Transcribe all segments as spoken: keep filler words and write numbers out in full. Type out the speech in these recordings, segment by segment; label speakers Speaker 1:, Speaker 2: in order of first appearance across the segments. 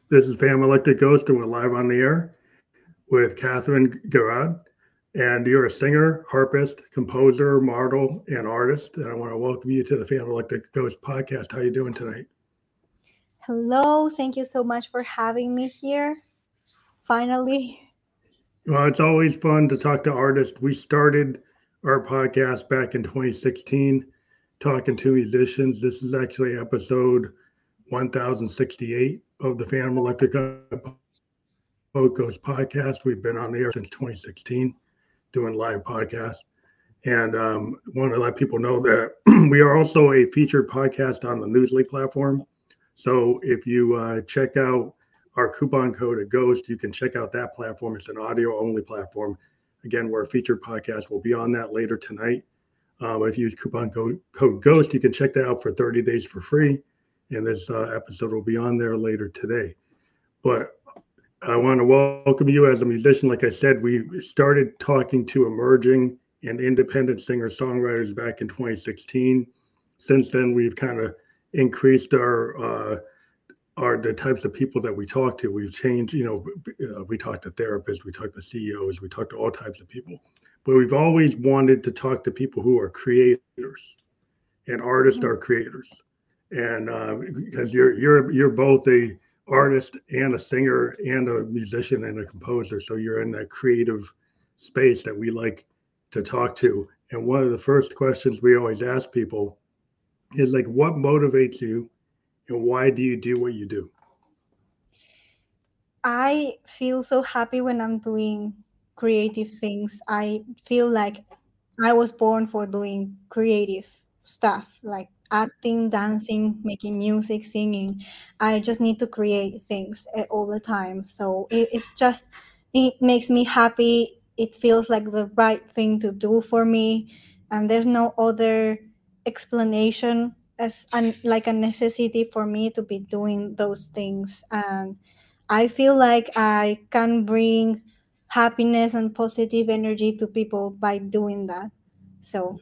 Speaker 1: This is Pam Electric Ghost, and we're live on the air with Catherine Garrod. And you're a singer, harpist, composer, model, and artist. And I want to welcome you to the Pam Electric Ghost podcast. How you doing tonight?
Speaker 2: Hello, thank you so much for having me here. Finally.
Speaker 1: Well, it's always fun to talk to artists. We started our podcast back in twenty sixteen, talking to musicians. This is actually episode one thousand sixty-eight of the Phantom Electric Ghost podcast. We've been on the air since twenty sixteen, doing live podcasts. And um, want to let people know that we are also a featured podcast on the Newsly platform. So if you uh, check out our coupon code at Ghost, you can check out that platform. It's an audio only platform. Again, we're a featured podcast. We'll be on that later tonight. Um, if you use coupon code, code Ghost, you can check that out for thirty days for free. And this uh, episode will be on there later today. But I want to welcome you as a musician. Like I said, we started talking to emerging and independent singer songwriters back in twenty sixteen. Since then, we've kind of increased our uh, our the types of people that we talk to. We've changed. You know, uh, we talk to therapists, we talk to C E Os, we talk to all types of people. But we've always wanted to talk to people who are creators, and artists are
Speaker 2: Mhm.
Speaker 1: creators. And uh, because you're you're you're both a artist and a singer and a musician and a composer, so you're in that creative space that we like to talk to. And one of the first questions we always ask people is like, what motivates you, and why do you do what you do?
Speaker 2: I feel so happy when I'm doing creative things. I feel like I was born for doing creative stuff like acting, dancing, making music, singing. I just need to create things eh, all the time. So it, it's just, it makes me happy. It feels like the right thing to do for me. And there's no other explanation as an, like a necessity for me to be doing those things. And I feel like I can bring happiness and positive energy to people by doing that. So,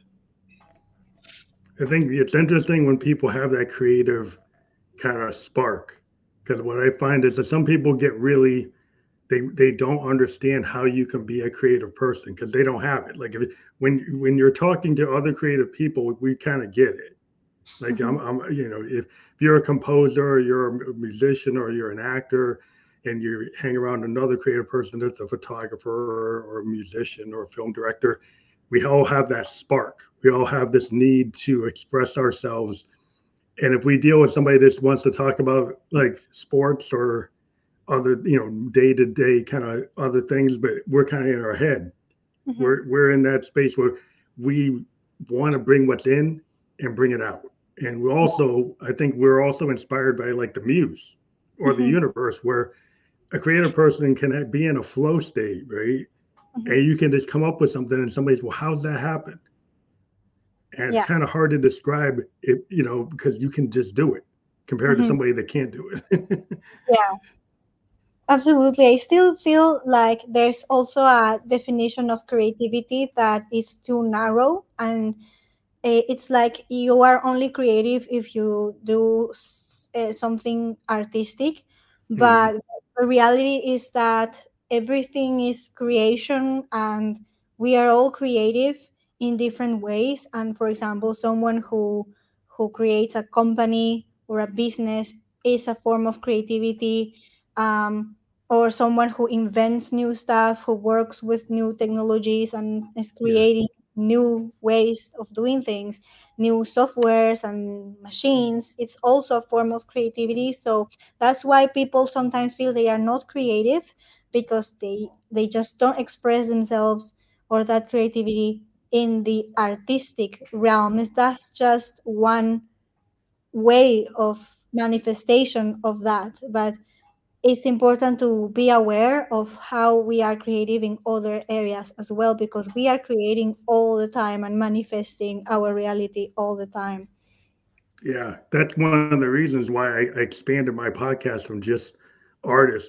Speaker 1: I think it's interesting when people have that creative kind of spark, because what I find is that some people get really they they don't understand how you can be a creative person because they don't have it. Like if when when you're talking to other creative people, we kind of get it. Like I'm,
Speaker 2: mhm,
Speaker 1: I'm, you know, if, if you're a composer, or you're a musician, or you're an actor, and you hang around another creative person that's a photographer or a musician or a film director, we all have that spark. We all have this need to express ourselves. And if we deal with somebody that wants to talk about like sports or other, you know, day to day kind of other things, but we're kind of in our head.
Speaker 2: mhm,
Speaker 1: We're we're in that space where we want to bring what's in and bring it out. And we also, I think we're also inspired by like the muse or the
Speaker 2: mhm,
Speaker 1: universe, where a creative person can be in a flow state, right?
Speaker 2: mhm.
Speaker 1: And you can just come up with something, and somebody's, well, how's that happen? And it's
Speaker 2: Yeah,
Speaker 1: kind of hard to describe it, you know, because you can just do it compared to
Speaker 2: mhm,
Speaker 1: somebody that can't do it.
Speaker 2: yeah, absolutely. I still feel like there's also a definition of creativity that is too narrow, and eh, it's like you are only creative if you do s- eh, something artistic,
Speaker 1: Mhm.
Speaker 2: but the reality is that everything is creation, and we are all creative in different ways. And for example, someone who who creates a company or a business is a form of creativity. um, or someone who invents new stuff, who works with new technologies and is
Speaker 1: Yeah.
Speaker 2: creating new ways of doing things, new softwares and machines. It's also a form of creativity. So that's why people sometimes feel they are not creative, because they they just don't express themselves or that creativity in the artistic realm. Is That's just one way of manifestation of that. But it's important to be aware of how we are creative in other areas as well, because we are creating all the time and manifesting our reality all the time.
Speaker 1: Yeah. That's one of the reasons why I, I expanded my podcast from just artists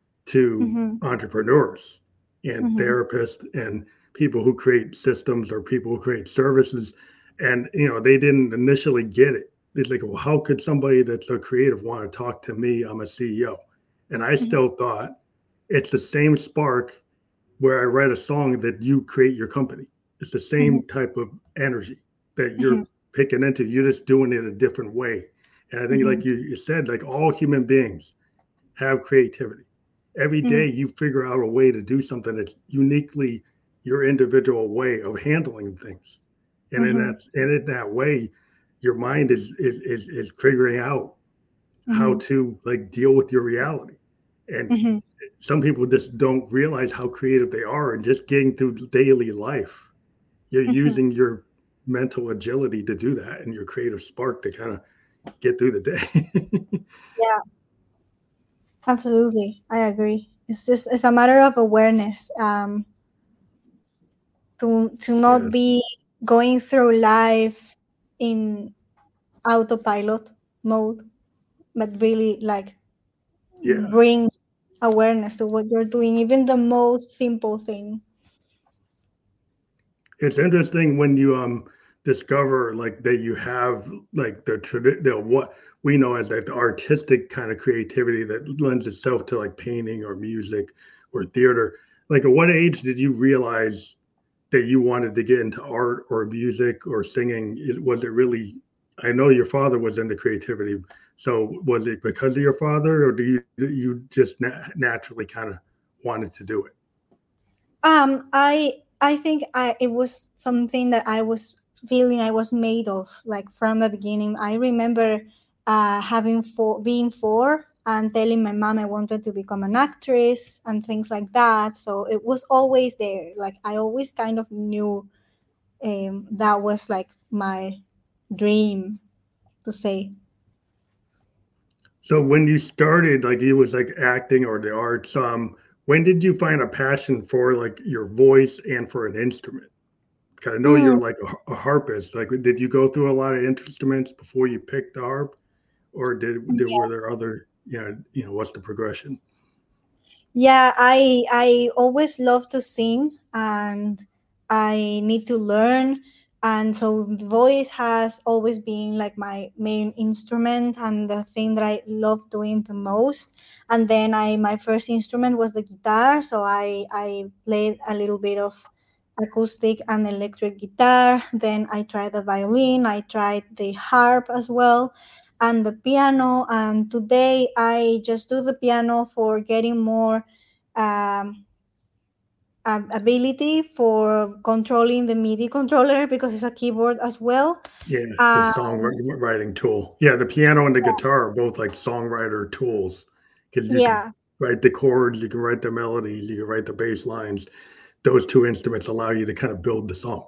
Speaker 1: to
Speaker 2: Mm-hmm.
Speaker 1: entrepreneurs and
Speaker 2: Mm-hmm.
Speaker 1: therapists and people who create systems or people who create services. And, you know, they didn't initially get it. It's like, well, how could somebody that's so creative want to talk to me? I'm a C E O. And I
Speaker 2: Mhm.
Speaker 1: still thought it's the same spark where I write a song that you create your company. It's the
Speaker 2: Mhm.
Speaker 1: same type of energy that
Speaker 2: Mhm.
Speaker 1: you're picking into. You're just doing it a different way. And I think,
Speaker 2: Mhm.
Speaker 1: like you, you said, like all human beings have creativity. Every day
Speaker 2: Mhm.
Speaker 1: you figure out a way to do something that's uniquely your individual way of handling things. And in
Speaker 2: Mhm.
Speaker 1: that and in that way, your mind is is is, is figuring out how
Speaker 2: Mhm.
Speaker 1: to like deal with your reality. And
Speaker 2: Mhm.
Speaker 1: some people just don't realize how creative they are and just getting through daily life. You're
Speaker 2: Mhm.
Speaker 1: using your mental agility to do that and your creative spark to kind of get through the day.
Speaker 2: Yeah, absolutely. I agree. It's just it's a matter of awareness. Um, to to not
Speaker 1: Yes.
Speaker 2: be going through life in autopilot mode, but really like
Speaker 1: Yeah.
Speaker 2: bring awareness to what you're doing, even the most simple thing.
Speaker 1: It's interesting when you um discover like that you have like the traditional what we know as like the artistic kind of creativity that lends itself to like painting or music or theater. Like at what age did you realize that you wanted to get into art or music or singing? It, was it really? I know your father was into creativity, so was it because of your father, or do you you just na- naturally kind of wanted to do it?
Speaker 2: Um, I I think I it was something that I was feeling I was made of like from the beginning. I remember uh, having four, being four and telling my mom I wanted to become an actress and things like that. So it was always there. Like I always kind of knew um, that was like my dream to say.
Speaker 1: So when you started, like it was like acting or the arts, um, when did you find a passion for like your voice and for an instrument? 'Cause I know
Speaker 2: Mm,
Speaker 1: you're like a, a harpist. Like, did you go through a lot of instruments before you picked the harp, or did, did were there other, you know, you know, what's the progression?
Speaker 2: yeah, I I always love to sing and I need to learn, and so voice has always been like my main instrument and the thing that I love doing the most. And then I my first instrument was the guitar, so I I played a little bit of acoustic and electric guitar. Then I tried the violin, I tried the harp as well, and the piano. And today I just do the piano for getting more um, um, ability for controlling the MIDI controller because it's a keyboard as well.
Speaker 1: Yeah, the
Speaker 2: Uh,
Speaker 1: songwriting tool. Yeah, the piano and the guitar are both like songwriter tools because you can
Speaker 2: yeah,
Speaker 1: write the chords, you can write the melodies, you can write the bass lines. Those two instruments allow you to kind of build the song.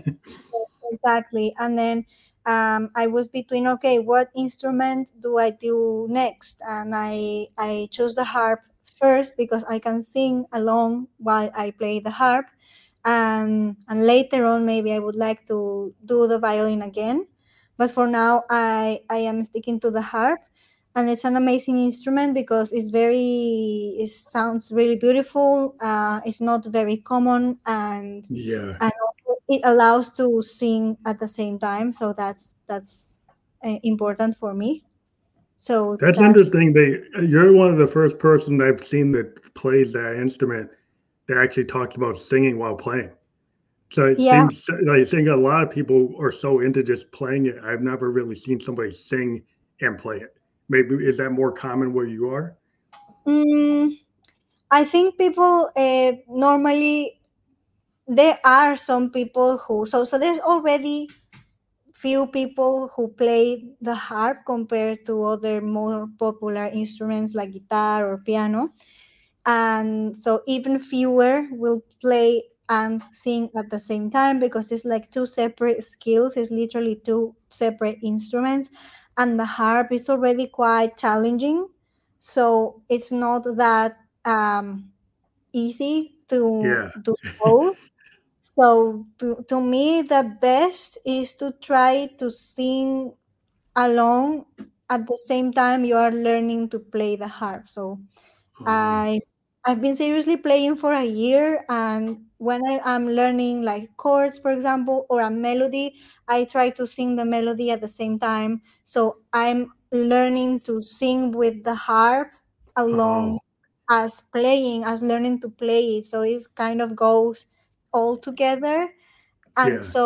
Speaker 2: exactly. And then um, I was between okay, what instrument do I do next? And I I chose the harp first because I can sing along while I play the harp, and and later on maybe I would like to do the violin again. But for now, I I am sticking to the harp, and it's an amazing instrument because it's very it sounds really beautiful. Uh, it's not very common, and
Speaker 1: Yeah,
Speaker 2: and also it allows to sing at the same time, so that's that's uh, important for me. So
Speaker 1: that's
Speaker 2: that's
Speaker 1: interesting. They you're one of the first person I've seen that plays that instrument that actually talks about singing while playing. So it
Speaker 2: yeah.
Speaker 1: seems like I think a lot of people are so into just playing it. I've never really seen somebody sing and play it. Maybe is that more common where you are?
Speaker 2: mm, I think people uh, normally there are some people who so so there's already few people who play the harp compared to other more popular instruments like guitar or piano, and so even fewer will play and sing at the same time because it's like two separate skills. It's literally two separate instruments, and the harp is already quite challenging, so it's not that um, easy to
Speaker 1: Yeah.
Speaker 2: do both. So to, to me the best is to try to sing along at the same time you are learning to play the harp. So
Speaker 1: Um,
Speaker 2: I I've been seriously playing for a year, and when I am learning like chords, for example, or a melody, I try to sing the melody at the same time. So I'm learning to sing with the harp along
Speaker 1: Oh,
Speaker 2: as playing, as learning to play it. So it kind of goes all together. And
Speaker 1: yeah,
Speaker 2: so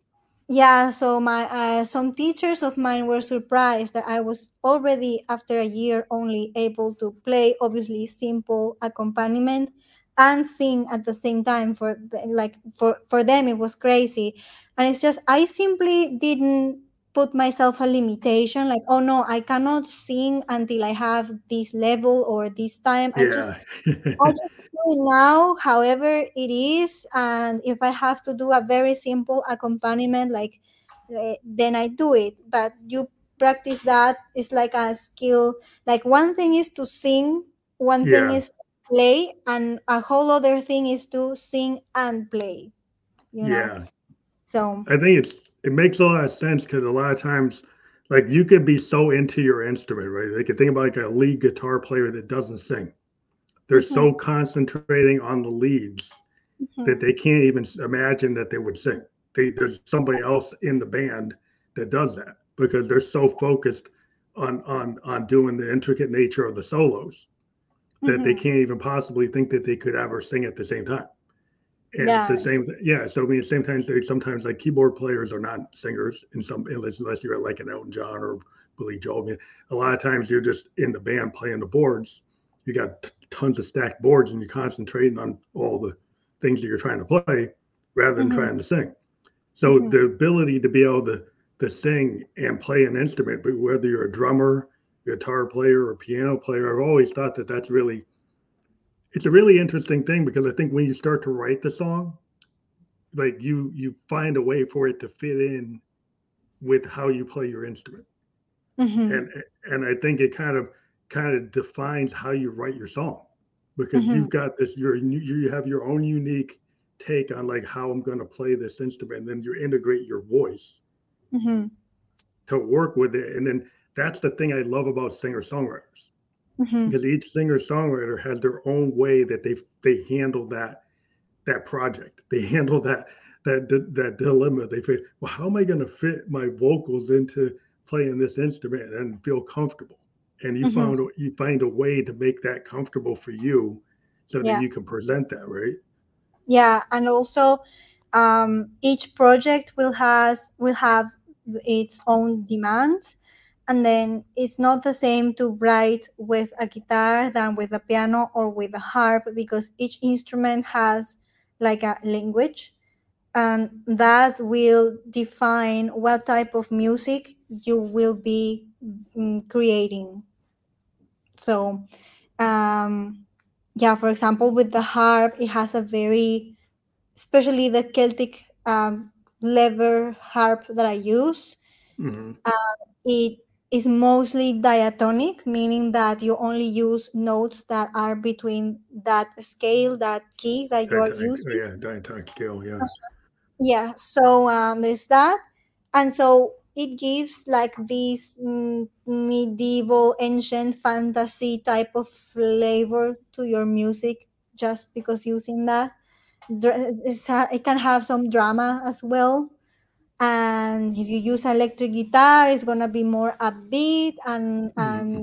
Speaker 2: yeah, so my uh, some teachers of mine were surprised that I was already after a year only able to play obviously simple accompaniment and sing at the same time. For the- like for for them it was crazy, and it's just I simply didn't put myself a limitation like, oh no, I cannot sing until I have this level or this time. I just
Speaker 1: yeah,
Speaker 2: I just do it now, however it is, and if I have to do a very simple accompaniment, like eh, then I do it. But you practice that. It's like a skill. Like one thing is to sing, one thing
Speaker 1: yeah,
Speaker 2: is to play, and a whole other thing is to sing and play. You know.
Speaker 1: yeah.
Speaker 2: So.
Speaker 1: I think it's it makes a lot of sense because a lot of times, like you could be so into your instrument, right? Like you think about like a lead guitar player that doesn't sing. They're
Speaker 2: Mhm,
Speaker 1: so concentrating on the leads that
Speaker 2: mhm,
Speaker 1: they can't even imagine that they would sing. They, there's somebody else in the band that does that because they're so focused on on on doing the intricate nature of the solos that they
Speaker 2: mhm.
Speaker 1: can't even possibly think that they could ever sing at the same time. And it's the
Speaker 2: Yes.
Speaker 1: same, yeah. So I mean, sometimes they sometimes like keyboard players are not singers in some unless, unless you're like an Elton John or Billy Joel. I mean, a lot of times you're just in the band playing the boards. You got t- tons of stacked boards, and you're concentrating on all the things that you're trying to play rather than
Speaker 2: Mhm,
Speaker 1: trying to sing. So
Speaker 2: mhm,
Speaker 1: the ability to be able to to sing and play an instrument, but whether you're a drummer, guitar player, or piano player, I've always thought that that's really it's a really interesting thing because I think when you start to write the song, like you you find a way for it to fit in with how you play your instrument,
Speaker 2: mhm,
Speaker 1: and and I think it kind of kind of defines how you write your song because
Speaker 2: mhm,
Speaker 1: you've got this your you have your own unique take on like how I'm going to play this instrument, and then you integrate your voice
Speaker 2: mhm,
Speaker 1: to work with it, and then that's the thing I love about singer songwriters
Speaker 2: mhm,
Speaker 1: because each singer songwriter has their own way that they they handle that that project. They handle that that that dilemma. They say, well, how am I going to fit my vocals into playing this instrument and feel comfortable? And you
Speaker 2: mhm.
Speaker 1: found you find a way to make that comfortable for you, so that
Speaker 2: Yeah.
Speaker 1: you can present that, right?
Speaker 2: Yeah, and also um, each project will has will have its own demands, and then it's not the same to write with a guitar than with a piano or with a harp because each instrument has like a language, and that will define what type of music you will be mm, creating. So um, yeah, for example, with the harp, it has a very, especially the Celtic um, lever harp that I use.
Speaker 1: Mm-hmm.
Speaker 2: Uh, it is mostly diatonic, meaning that you only use notes that are between that scale, that key that you are
Speaker 1: Diatonic, oh
Speaker 2: using.
Speaker 1: yeah, diatonic scale, yes.
Speaker 2: Yeah, so um, there's that. And so it gives like this mm, medieval, ancient fantasy type of flavor to your music just because using that. Dra- it's ha- it can have some drama as well. And if you use electric guitar, it's gonna be more upbeat and
Speaker 1: Mm-hmm.
Speaker 2: and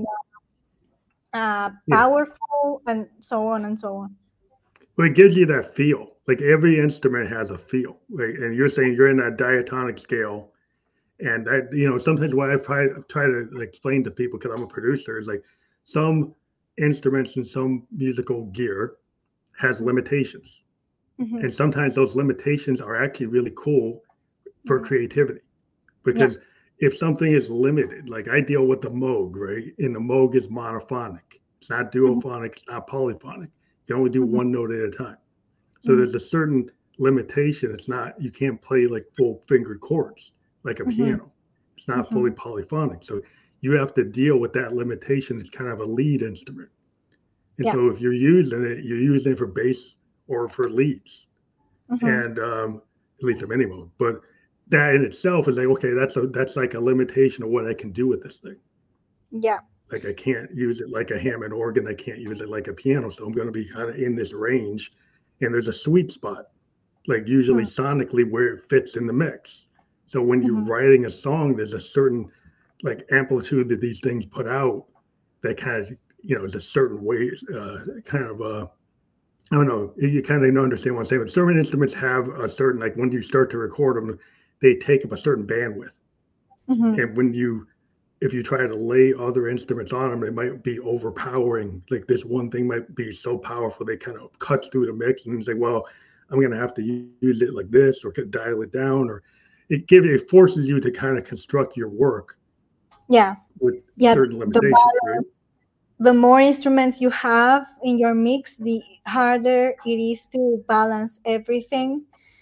Speaker 2: uh,
Speaker 1: Yeah,
Speaker 2: powerful, and so on and so on.
Speaker 1: well, it gives you that feel. Like every instrument has a feel, right? And you're saying you're in that diatonic scale. And I, you know, sometimes what I try try to explain to people because I'm a producer is like some instruments and some musical gear has limitations,
Speaker 2: Hmm.
Speaker 1: and sometimes those limitations are actually really cool for
Speaker 2: Hmm.
Speaker 1: creativity
Speaker 2: Yeah.
Speaker 1: because if something is limited, like I deal with the Moog, right? And the Moog is monophonic. It's not
Speaker 2: Hmm.
Speaker 1: duophonic. It's not polyphonic. You can only do
Speaker 2: Hmm.
Speaker 1: one note at a time. So
Speaker 2: Hmm.
Speaker 1: there's a certain limitation. It's not you can't play like full fingered chords like a
Speaker 2: Hmm.
Speaker 1: piano. It's not
Speaker 2: Hmm.
Speaker 1: fully polyphonic. So you have to deal with that limitation. It's kind of a lead instrument. And
Speaker 2: Yeah.
Speaker 1: so if you're using it, you're using it for bass or for leads,
Speaker 2: Hmm.
Speaker 1: and um, at least of any mode. But that in itself is like okay, that's a that's like a limitation of what I can do with this thing.
Speaker 2: Yeah.
Speaker 1: Like I can't use it like a Hammond organ. I can't use it like a piano. So I'm going to be kind of in this range, and there's a sweet spot like usually
Speaker 2: Hmm.
Speaker 1: sonically where it fits in the mix. So when you're
Speaker 2: Hmm.
Speaker 1: writing a song, there's a certain like amplitude that these things put out that kind of you know, it's a certain way, uh, kind of, uh, I don't know, you kind of understand what I'm saying, but certain instruments have a certain, like when you start to record them, they take up a certain bandwidth.
Speaker 2: Mm-hmm.
Speaker 1: And when you, if you try to lay other instruments on them, it might be overpowering. Like this one thing might be so powerful, they kind of cuts through the mix and say, well, I'm going to have to use it like this or dial it down, or it gives, it forces you to kind of construct your work
Speaker 2: Yeah.
Speaker 1: with
Speaker 2: Yeah.
Speaker 1: certain
Speaker 2: The
Speaker 1: limitations, right?
Speaker 2: the more instruments you have in your mix, the harder it is to balance everything.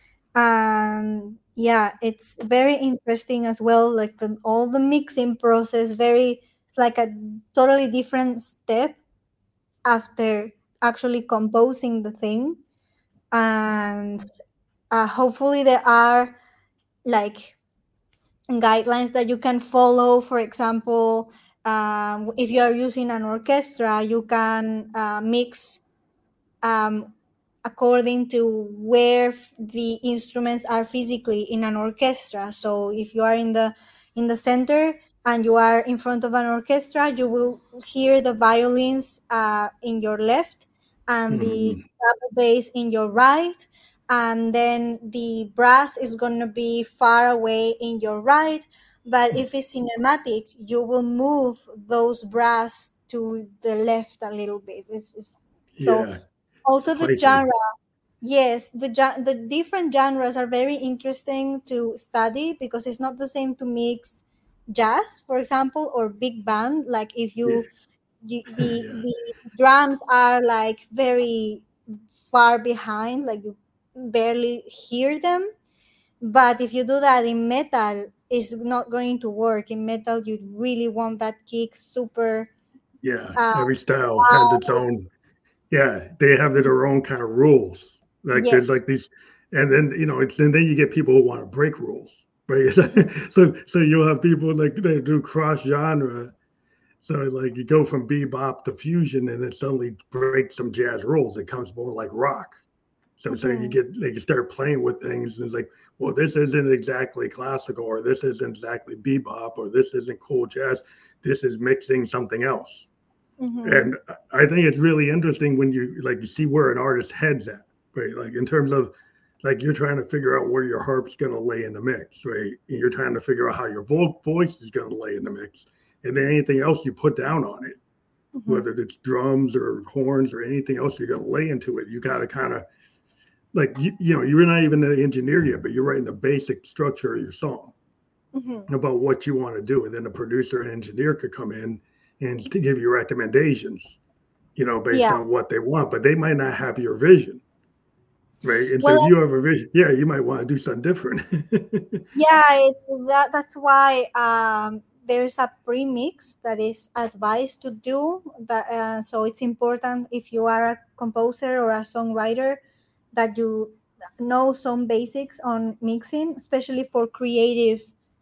Speaker 2: And yeah, it's very interesting as well, like the, all the mixing process, very, it's like a totally different step after actually composing the thing. And uh, hopefully there are like guidelines that you can follow. For example, um, if you are using an orchestra, you can uh, mix um, according to where f- the instruments are physically in an orchestra. So if you are in the in the center and you are in front of an orchestra, you will hear the violins uh, in your left and the
Speaker 1: Mm-hmm.
Speaker 2: treble bass in your right, and then the brass is going to be far away in your right. But if it's cinematic, you will move those brass to the left a little bit. It's, it's, so
Speaker 1: Yeah,
Speaker 2: also the
Speaker 1: placement.
Speaker 2: genre, yes, the gen- the different genres are very interesting to study, because it's not the same to mix jazz, for example, or big band. Like if
Speaker 1: Yeah,
Speaker 2: you, the the,
Speaker 1: yeah,
Speaker 2: the drums are like very far behind, like you barely hear them. But if you do that in metal, it's not going to work. In metal, you really want that kick super
Speaker 1: yeah.
Speaker 2: uh
Speaker 1: Every style has its own. Yeah, they have their own kind of rules. Like there's like
Speaker 2: yes.
Speaker 1: these, and then you know, it's and then you get people who want to break rules, right?
Speaker 2: Mhm.
Speaker 1: so so you'll have people like they do cross genre. So like you go from bebop to fusion, and then suddenly break some jazz rules. It comes more like rock. So so you
Speaker 2: Mhm.
Speaker 1: get like you start playing with things, and it's like, well, this isn't exactly classical, or this isn't exactly bebop, or this isn't cool jazz. This is mixing something else.
Speaker 2: Mhm.
Speaker 1: And I think it's really interesting when you like you see where an artist heads at, right? Like in terms of like you're trying to figure out where your harp's going to lay in the mix, right? And you're trying to figure out how your vo- voice is going to lay in the mix, and then anything else you put down on it,
Speaker 2: Mhm.
Speaker 1: whether it's drums or horns or anything else you're going to lay into it, you got to kind of like you, you know you're not even an engineer yet, but you're writing the basic structure of your song
Speaker 2: Mhm.
Speaker 1: about what you want to do, and then the producer and engineer could come in and to give you recommendations, you know, based
Speaker 2: Yeah.
Speaker 1: on what they want, but they might not have your vision, right? And so
Speaker 2: Well,
Speaker 1: if you have a vision, yeah, you might want to do something different.
Speaker 2: yeah, it's that. That's why um, there's a premix that is advised to do. That uh, so it's important if you are a composer or a songwriter that you know some basics on mixing, especially for creative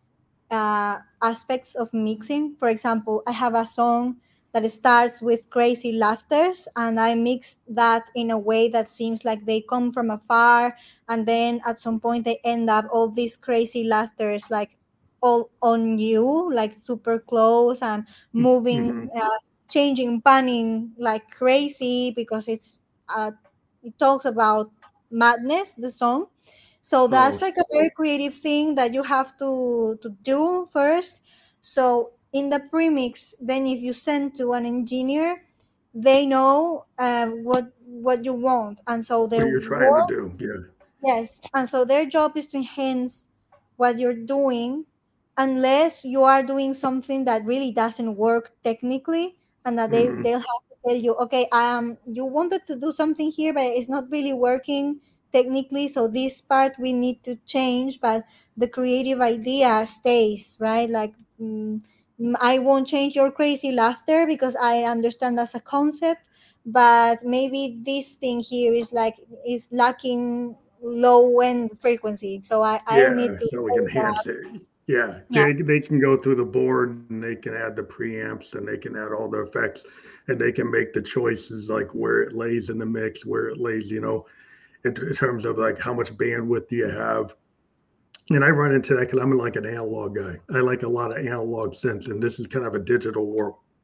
Speaker 2: uh, aspects of mixing. For example, I have a song that starts with crazy laughters, and I mix that in a way that seems like they come from afar, and then at some point they end up all these crazy laughters like all on you, like super close and moving,
Speaker 1: Hmm.
Speaker 2: uh, changing, panning like crazy, because it's uh, it talks about madness, the song. So
Speaker 1: Oh,
Speaker 2: that's like a very creative thing that you have to to do first. So in the premix, then if you send to an engineer, they know uh, what what you want, and so
Speaker 1: what
Speaker 2: their
Speaker 1: you're trying to
Speaker 2: work,
Speaker 1: do, yeah.
Speaker 2: yes, and so their job is to enhance what you're doing, unless you are doing something that really doesn't work technically, and that they
Speaker 1: Hmm.
Speaker 2: they'll have to tell you, okay, um, you wanted to do something here, but it's not really working technically, so this part we need to change, but the creative idea stays, right? Like, mm, mm, I won't change your crazy laughter because I understand that's a concept, but maybe this thing here is like is lacking low end frequency, so i i need
Speaker 1: Yeah,
Speaker 2: to
Speaker 1: so we can
Speaker 2: raise that.
Speaker 1: enhance it. Yeah, they
Speaker 2: Yes.
Speaker 1: they can go through the board and they can add the preamps and they can add all the effects and they can make the choices like where it lays in the mix, where it lays, you know, in, in terms of like how much bandwidth do you have. And I run into that because I'm like an analog guy. I like a lot of analog synths, and this is kind of a digital world.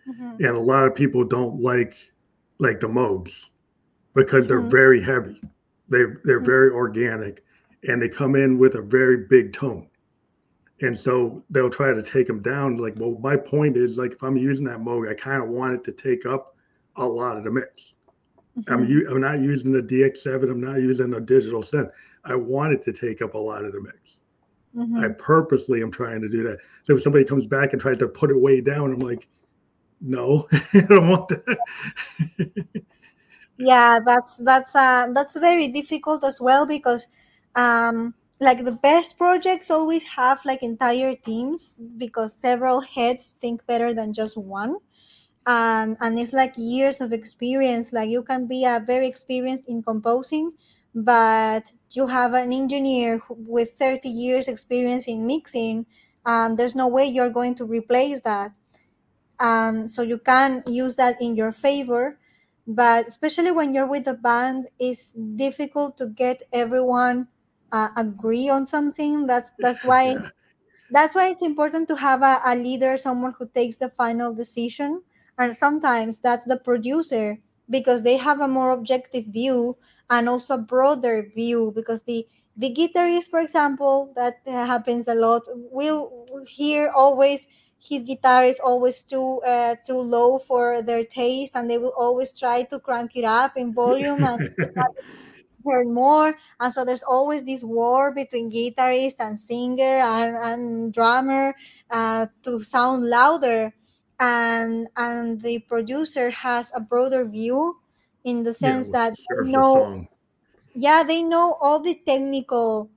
Speaker 2: Mm-hmm.
Speaker 1: And a lot of people don't like like the Moogs because they're
Speaker 2: Mm-hmm.
Speaker 1: very heavy. They they're very organic, and they come in with a very big tone. And so they'll try to take them down. Like, well, my point is, like, if I'm using that Moog, I kind of want it to take up a lot of the mix. I'm
Speaker 2: Mm-hmm.
Speaker 1: u- I'm not using the D X seven. I'm not using a digital synth. I want it to take up a lot of the mix. I
Speaker 2: Mm-hmm.
Speaker 1: purposely am trying to do that. So if somebody comes back and tries to put it way down, I'm like, no, I don't want that.
Speaker 2: Yeah, that's that's uh that's very difficult as well because um like the best projects always have like entire teams because several heads think better than just one. And and it's like years of experience. Like you can be a very experienced in composing, but you have an engineer who- with thirty years experience in mixing, and there's no way you're going to replace that. Um, so you can use that in your favor, but especially when you're with a band, it's difficult to get everyone uh, agree on something. That's that's why
Speaker 1: Yeah,
Speaker 2: that's why it's important to have a, a leader, someone who takes the final decision. And sometimes that's the producer because they have a more objective view and also a broader view. Because the the guitarist, for example, that uh, happens a lot, will hear always his guitar is always too uh, too low for their taste, and they will always try to crank it up in volume and heard more. And so there's always this war between guitarist and singer and, and drummer uh, to sound louder. And and the producer has a broader view in the
Speaker 1: yeah,
Speaker 2: sense
Speaker 1: what
Speaker 2: that they
Speaker 1: serves the
Speaker 2: know,
Speaker 1: song.
Speaker 2: yeah, they know all the technical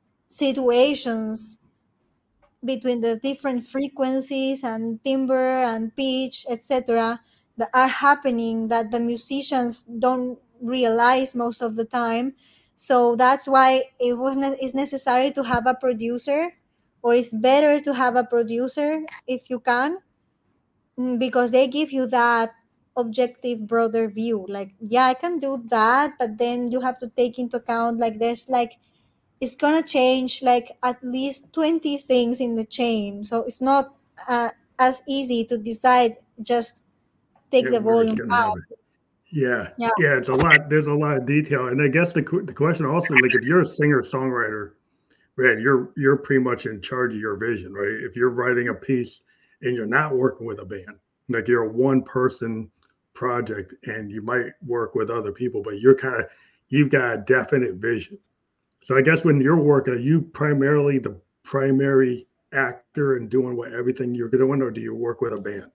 Speaker 2: situations between the different frequencies and timbre and pitch, et cetera, that are happening that the musicians don't realize most of the time. So that's why it was ne- it's necessary to have a producer, or it's better to have a producer if you can, mm, because they give you that objective broader view. Like, yeah, I can do that, but then you have to take into account like there's like it's gonna change like at least twenty things in the chain. So it's not uh, as easy to decide just take
Speaker 1: Yeah,
Speaker 2: the
Speaker 1: where it's
Speaker 2: volume
Speaker 1: going to
Speaker 2: up.
Speaker 1: happen. Yeah,
Speaker 2: Yeah.
Speaker 1: yeah, it's a lot. There's a lot of detail, and I guess the the question also, like, if you're a singer songwriter, right, you're you're pretty much in charge of your vision, right? If you're writing a piece and you're not working with a band, like you're a one person project, and you might work with other people, but you're kind of you've got a definite vision. So I guess when you're working, are you primarily the primary actor and doing what everything you're doing, or do you work with a band?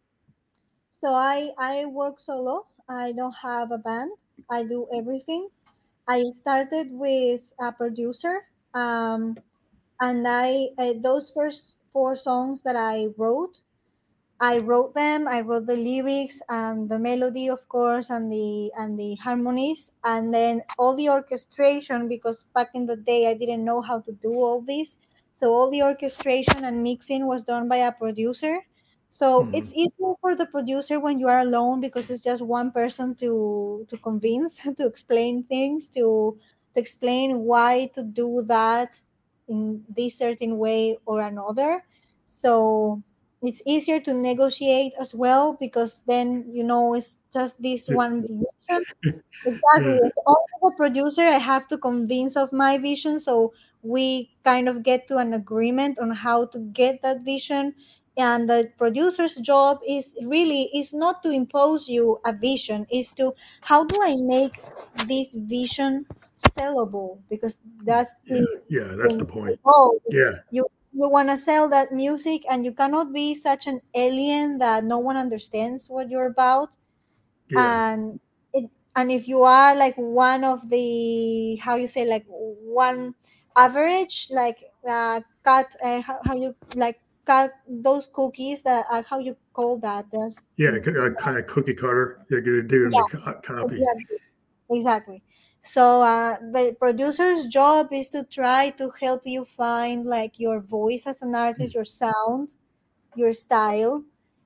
Speaker 2: So I I work solo. I don't have a band. I do everything. I started with a producer. Um, and I uh, those first four songs that I wrote, I wrote them. I wrote the lyrics and the melody, of course, and the and the harmonies, and then all the orchestration. Because back in the day, I didn't know how to do all this, so all the orchestration and mixing was done by a producer. So
Speaker 1: Hmm.
Speaker 2: it's easier for the producer when you are alone because it's just one person to to convince, to explain things, to to explain why to do that in this certain way or another. So it's easier to negotiate as well because then you know it's just this one vision. Exactly.
Speaker 1: Yeah,
Speaker 2: As also a producer, I have to convince of my vision. So we kind of get to an agreement on how to get that vision. And the producer's job is really is not to impose you a vision, is to how do I make this vision sellable? Because that's
Speaker 1: yeah,
Speaker 2: the
Speaker 1: yeah. That's
Speaker 2: the,
Speaker 1: the
Speaker 2: the
Speaker 1: point.
Speaker 2: goal.
Speaker 1: Yeah,
Speaker 2: You you want to sell that music, and you cannot be such an alien that no one understands what you're about.
Speaker 1: yeah,
Speaker 2: And it and if you are like one of the how you say like one average like uh cut uh, how, how you like cut those cookies that uh, how you call that that's
Speaker 1: yeah.
Speaker 2: mm,
Speaker 1: Uh, kind of cookie cutter. You're gonna do the
Speaker 2: yeah,
Speaker 1: co- copy.
Speaker 2: exactly. Exactly. So uh, the producer's job is to try to help you find like your voice as an artist, your sound, your style.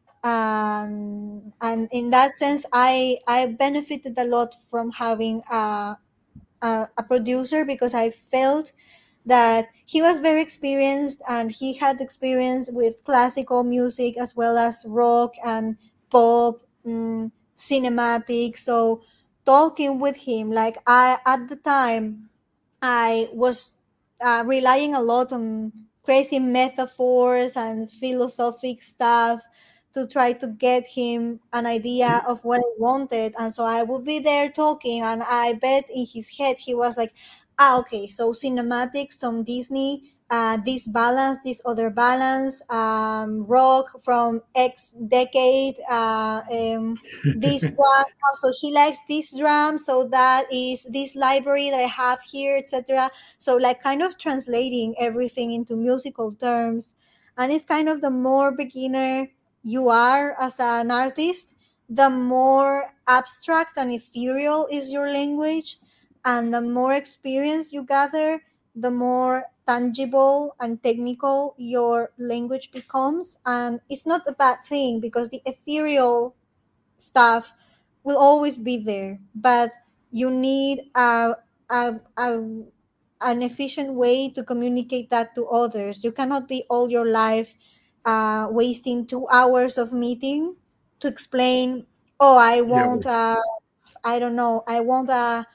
Speaker 2: Um, and in that sense, I I benefited a lot from having a, a a producer because I felt that he was very experienced and he had experience with classical music as well as rock and pop, mm, cinematic. So talking with him, like I at the time I was uh, relying a lot on crazy metaphors and philosophic stuff to try to get him an idea of what I wanted. And so I would be there talking, and I bet in his head he was like, ah, okay, so cinematic, some Disney, uh, this balance, this other balance, um, rock from X decade, uh, um, these drums. So she likes this drum, so that is this library that I have here, et cetera. So like kind of translating everything into musical terms, and it's kind of the more beginner you are as an artist, the more abstract and ethereal is your language, and the more experience you gather, the more tangible and technical your language becomes. And it's not a bad thing, because the ethereal stuff will always be there, but you need a, a, a an efficient way to communicate that to others. You cannot be all your life uh, wasting two hours of meeting to explain, oh, I
Speaker 1: Yeah,
Speaker 2: want a, I don't know, I want a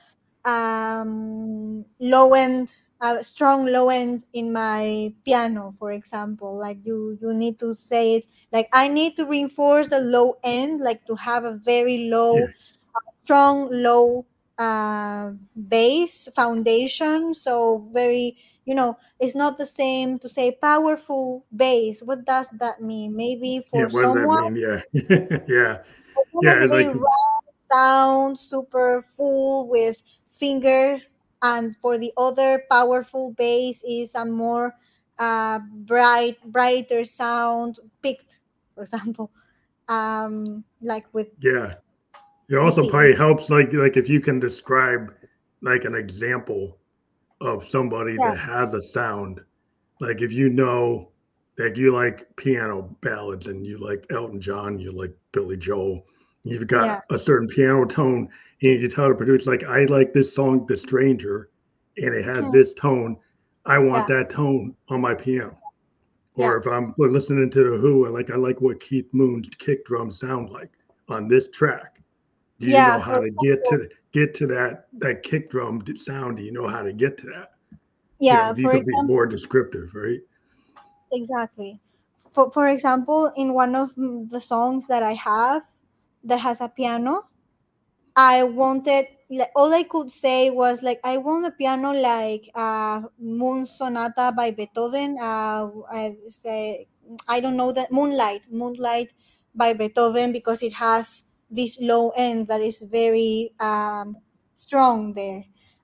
Speaker 2: um, low end, a strong low end in my piano, for example. Like you, you need to say it like, I need to reinforce the low end, like to have a very
Speaker 1: yeah,
Speaker 2: low, strong low uh, base foundation. So very, you know, it's not the same to say powerful bass. What does that mean? Maybe
Speaker 1: yeah.
Speaker 2: for
Speaker 1: What does that
Speaker 2: someone,
Speaker 1: mean? Yeah, yeah,
Speaker 2: it
Speaker 1: yeah.
Speaker 2: has a
Speaker 1: It's
Speaker 2: very
Speaker 1: like
Speaker 2: round sound, super full with fingers, and for the other, powerful bass is a more uh, bright, brighter sound, picked, for example, um, like with,
Speaker 1: yeah. It
Speaker 2: you
Speaker 1: also
Speaker 2: see, you
Speaker 1: probably
Speaker 2: see.
Speaker 1: helps, like like if you can describe like an example of somebody
Speaker 2: Yeah,
Speaker 1: that has a sound. Like if you know that you like piano ballads and you like Elton John, you like Billy Joel, you've
Speaker 2: yeah,
Speaker 1: got a certain piano tone, and you tell the producer, like, I like this song, The Stranger, and it has
Speaker 2: mhm,
Speaker 1: this tone. I want
Speaker 2: yeah,
Speaker 1: that tone on my piano.
Speaker 2: yeah,
Speaker 1: Or if I'm listening to the Who, I like I like what Keith Moon's kick drums sound like on this track. Do you
Speaker 2: yeah.
Speaker 1: know
Speaker 2: For
Speaker 1: how to get
Speaker 2: example,
Speaker 1: to get to that that kick drum sound? Do you know how to get to that? You know,
Speaker 2: yeah,
Speaker 1: if you
Speaker 2: for
Speaker 1: could be
Speaker 2: example,
Speaker 1: more descriptive, right?
Speaker 2: exactly. For for example, in one of m- the songs that I have that has a piano, I wanted, like, all I could say was like, I want a piano like uh Moon Sonata by Beethoven. Uh, I say, I don't know, that Moonlight, Moonlight by Beethoven, because it has this low end that is very um strong there.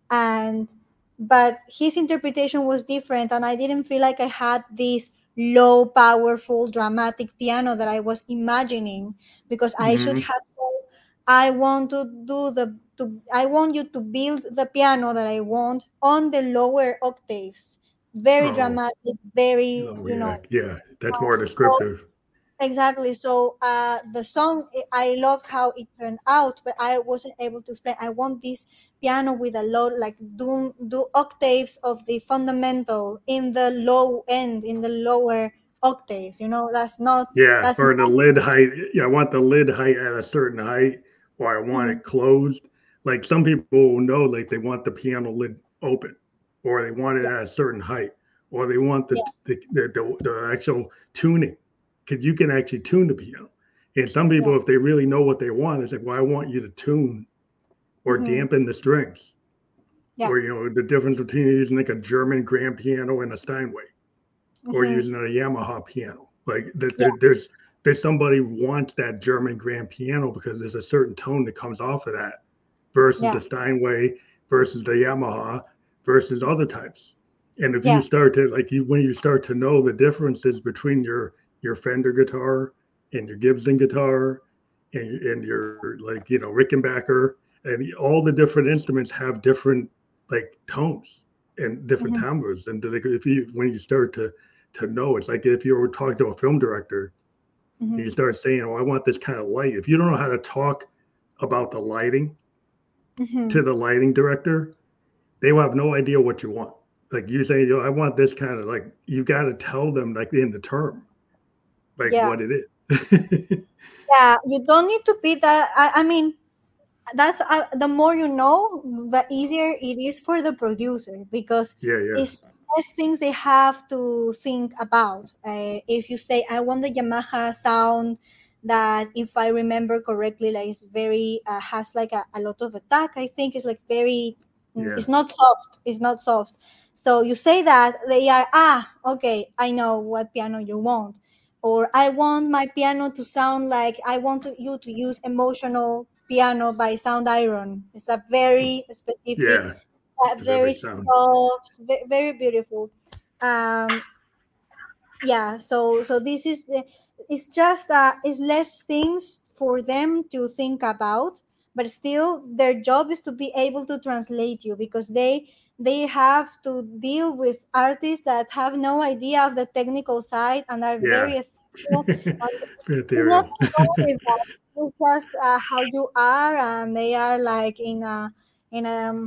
Speaker 2: And but his interpretation was different, and I didn't feel like I had this low, powerful, dramatic piano that I was imagining, because I should
Speaker 1: Hmm.
Speaker 2: have said, I want to do the to I want you to build the piano that I want on the lower octaves. Very
Speaker 1: Oh,
Speaker 2: dramatic, very,
Speaker 1: oh
Speaker 2: you know.
Speaker 1: yeah, yeah. That's more
Speaker 2: So
Speaker 1: descriptive.
Speaker 2: exactly. So uh the song, I I love how it turned out, but I wasn't able to explain. I want this piano with a lot, like do do octaves of the fundamental in the low end, in the lower octaves. You know, that's not
Speaker 1: Yeah,
Speaker 2: that's
Speaker 1: or
Speaker 2: not
Speaker 1: the lid height. Yeah, I want the lid height at a certain height, or I want
Speaker 2: mhm,
Speaker 1: it closed. Like some people know, like they want the piano lid open, or they want it
Speaker 2: yeah,
Speaker 1: at a certain height, or they want the
Speaker 2: yeah.
Speaker 1: the the, the, the actual tuning. Because you can actually tune the piano. And some
Speaker 2: Yeah.
Speaker 1: people, if they really know what they want, it's like, well, I want you to tune or
Speaker 2: Hmm.
Speaker 1: dampen the strings,
Speaker 2: Yeah.
Speaker 1: or you know, the difference between using like a German grand piano and a Steinway, or
Speaker 2: Hmm.
Speaker 1: using a Yamaha piano. Like that,
Speaker 2: Yeah.
Speaker 1: there, there's there's somebody wants that German grand piano because there's a certain tone that comes off of that versus
Speaker 2: Yeah.
Speaker 1: the Steinway versus the Yamaha versus other types. And if you
Speaker 2: Yeah.
Speaker 1: start to like you when you start to know the differences between your your Fender guitar and your Gibson guitar and, and your like you know Rickenbacker and all the different instruments have different like tones and different
Speaker 2: Hmm.
Speaker 1: timbres. And if you when you start to to know, it's like if you were talking to a film director and
Speaker 2: Hmm.
Speaker 1: you start saying, "Oh, I want this kind of light." If you don't know how to talk about the lighting to
Speaker 2: Hmm.
Speaker 1: the lighting director, they will have no idea what you want. Like you say, "Yo, I want this kind of like." You got to tell them like in the term, like
Speaker 2: Yeah.
Speaker 1: what it is.
Speaker 2: Yeah, you don't need to be that. I, I mean, that's uh, the more you know, the easier it is for the producer because
Speaker 1: Yeah, yeah,
Speaker 2: it's less things they have to think about. Uh, if you say, I want the Yamaha sound that, if I remember correctly, like is very uh, has like a, a lot of attack. I think it's like very. mm,
Speaker 1: yeah,
Speaker 2: It's not soft. It's not soft. So you say that they are ah okay. I know what piano you want, or I want my piano to sound like I want to, you to use emotional piano by Sound Iron. It's a very specific,
Speaker 1: yeah.
Speaker 2: uh, very
Speaker 1: Specific sound.
Speaker 2: soft, ve- very beautiful. Um, yeah. So so this is the, it's just uh, it's less things for them to think about, but still their job is to be able to translate you because they they have to deal with artists that have no idea of the technical side and are
Speaker 1: Yeah.
Speaker 2: very ethereal. And it's
Speaker 1: Ethereal.
Speaker 2: nothing wrong with that. It's just uh, how you are, and they are like in a in a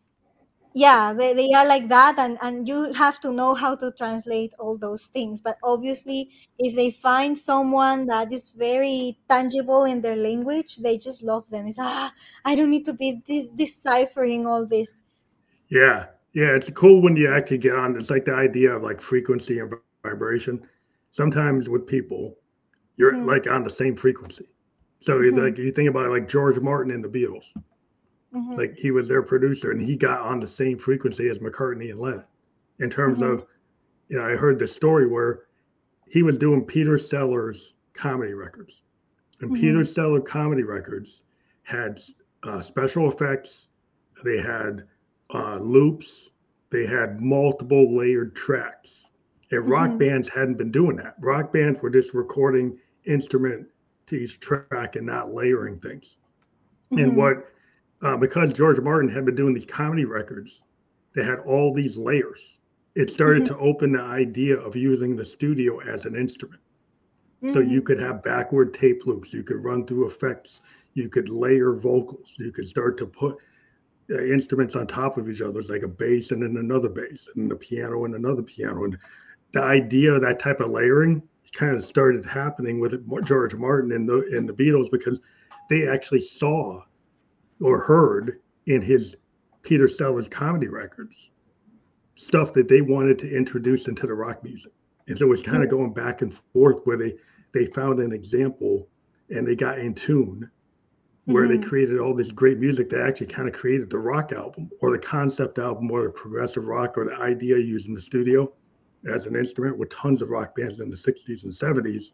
Speaker 2: yeah, they, they are like that, and and you have to know how to translate all those things. But obviously, if they find someone that is very tangible in their language, they just love them. It's ah, I don't need to be this deciphering all this.
Speaker 1: Yeah. Yeah. It's cool when you actually get on. It's like the idea of like frequency and vibration. Sometimes with people, you're
Speaker 2: Mm-hmm,
Speaker 1: like on the same frequency. So it's
Speaker 2: mm-hmm,
Speaker 1: like you think about it, like George Martin and the Beatles.
Speaker 2: mm-hmm,
Speaker 1: Like he was their producer and he got on the same frequency as McCartney and Lennon in terms
Speaker 2: mm-hmm,
Speaker 1: of, you know, I heard this story where he was doing Peter Sellers comedy records. And
Speaker 2: mm-hmm,
Speaker 1: Peter Sellers comedy records had uh, special effects, they had uh, loops, they had multiple layered tracks. And rock
Speaker 2: mm-hmm,
Speaker 1: bands hadn't been doing that. Rock bands were just recording instrument to each track and not layering things. And
Speaker 2: mm-hmm,
Speaker 1: what, uh, because George Martin had been doing these comedy records, they had all these layers. It started
Speaker 2: mm-hmm,
Speaker 1: to open the idea of using the studio as an instrument. So you
Speaker 2: mm-hmm,
Speaker 1: could have backward tape loops, you could run through effects, you could layer vocals, you could start to put uh, instruments on top of each other. It's like a bass and then another bass, and a piano and another piano. And the idea of that type of layering kind of started happening with George Martin and the and the Beatles because they actually saw or heard in his Peter Sellers comedy records stuff that they wanted to introduce into the rock music. And so it was kind of going back and forth where they they found an example and they got in tune where they
Speaker 2: mm-hmm,
Speaker 1: created all this great music that actually kind of created the rock album or the concept album or the progressive rock or the idea used in the studio as an instrument with tons of rock bands in the sixties and seventies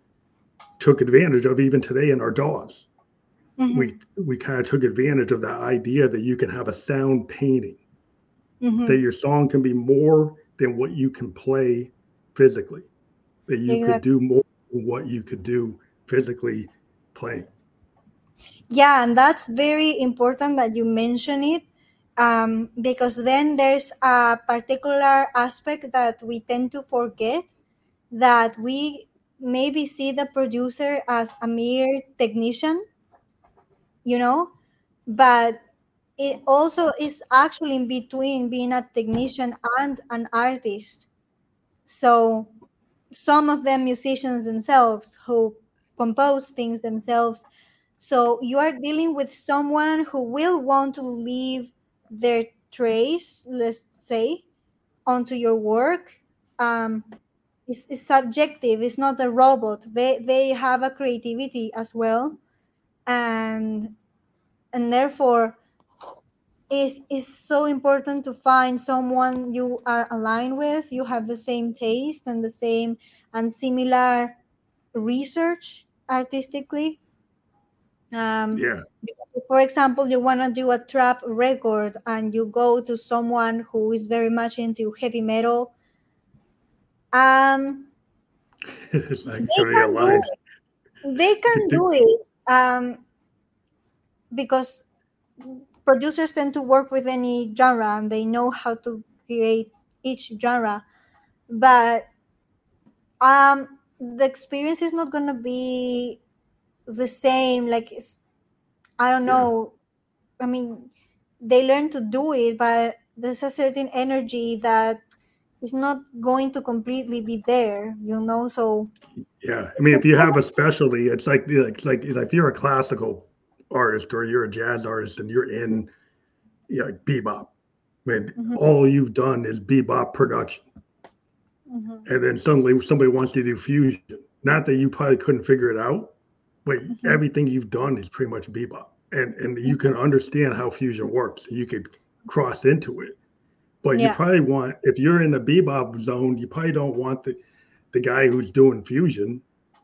Speaker 1: took advantage of even today in our D A Ws.
Speaker 2: mm-hmm,
Speaker 1: We we kind of took advantage of the idea that you can have a sound painting,
Speaker 2: mm-hmm.
Speaker 1: that your song can be more than what you can play physically, that you could
Speaker 2: Exactly.
Speaker 1: do more than what you could do physically playing.
Speaker 2: Yeah, and that's very important that you mention it, um, because then there's a particular aspect that we tend to forget, that we maybe see the producer as a mere technician, you know, but it also is actually in between being a technician and an artist. So some of them musicians themselves who compose things themselves. So you are dealing with someone who will want to leave their trace, let's say, onto your work. Um, it's, it's subjective. It's not a robot. They they have a creativity as well, and and therefore it's, it's so important to find someone you are aligned with. You have the same taste and the same and similar research artistically. Um,
Speaker 1: Yeah.
Speaker 2: because if, for example, you want to do a trap record and you go to someone who is very much into heavy metal, um,
Speaker 1: It's like
Speaker 2: they
Speaker 1: totally
Speaker 2: can do
Speaker 1: aligned.
Speaker 2: it. They can do it um, because producers tend to work with any genre and they know how to create each genre. But um, the experience is not going to be the same. Like, it's, I don't
Speaker 1: Yeah.
Speaker 2: know, I mean, they learn to do it, but there's a certain energy that it's not going to completely be there, you know. So
Speaker 1: Yeah, I
Speaker 2: it's
Speaker 1: mean,
Speaker 2: a
Speaker 1: if you have a specialty, it's like it's like if you're a classical artist or you're a jazz artist and you're in, you know, bebop. I mean,
Speaker 2: Mhm,
Speaker 1: all you've done is bebop production,
Speaker 2: mhm,
Speaker 1: and then suddenly somebody wants to do fusion. Not that you probably couldn't figure it out, but
Speaker 2: mhm,
Speaker 1: everything you've done is pretty much bebop, and and you can
Speaker 2: mhm.
Speaker 1: understand how fusion works. You could cross into it, but you
Speaker 2: Yeah.
Speaker 1: probably want if you're in the bebop zone, you probably don't want the the guy who's doing fusion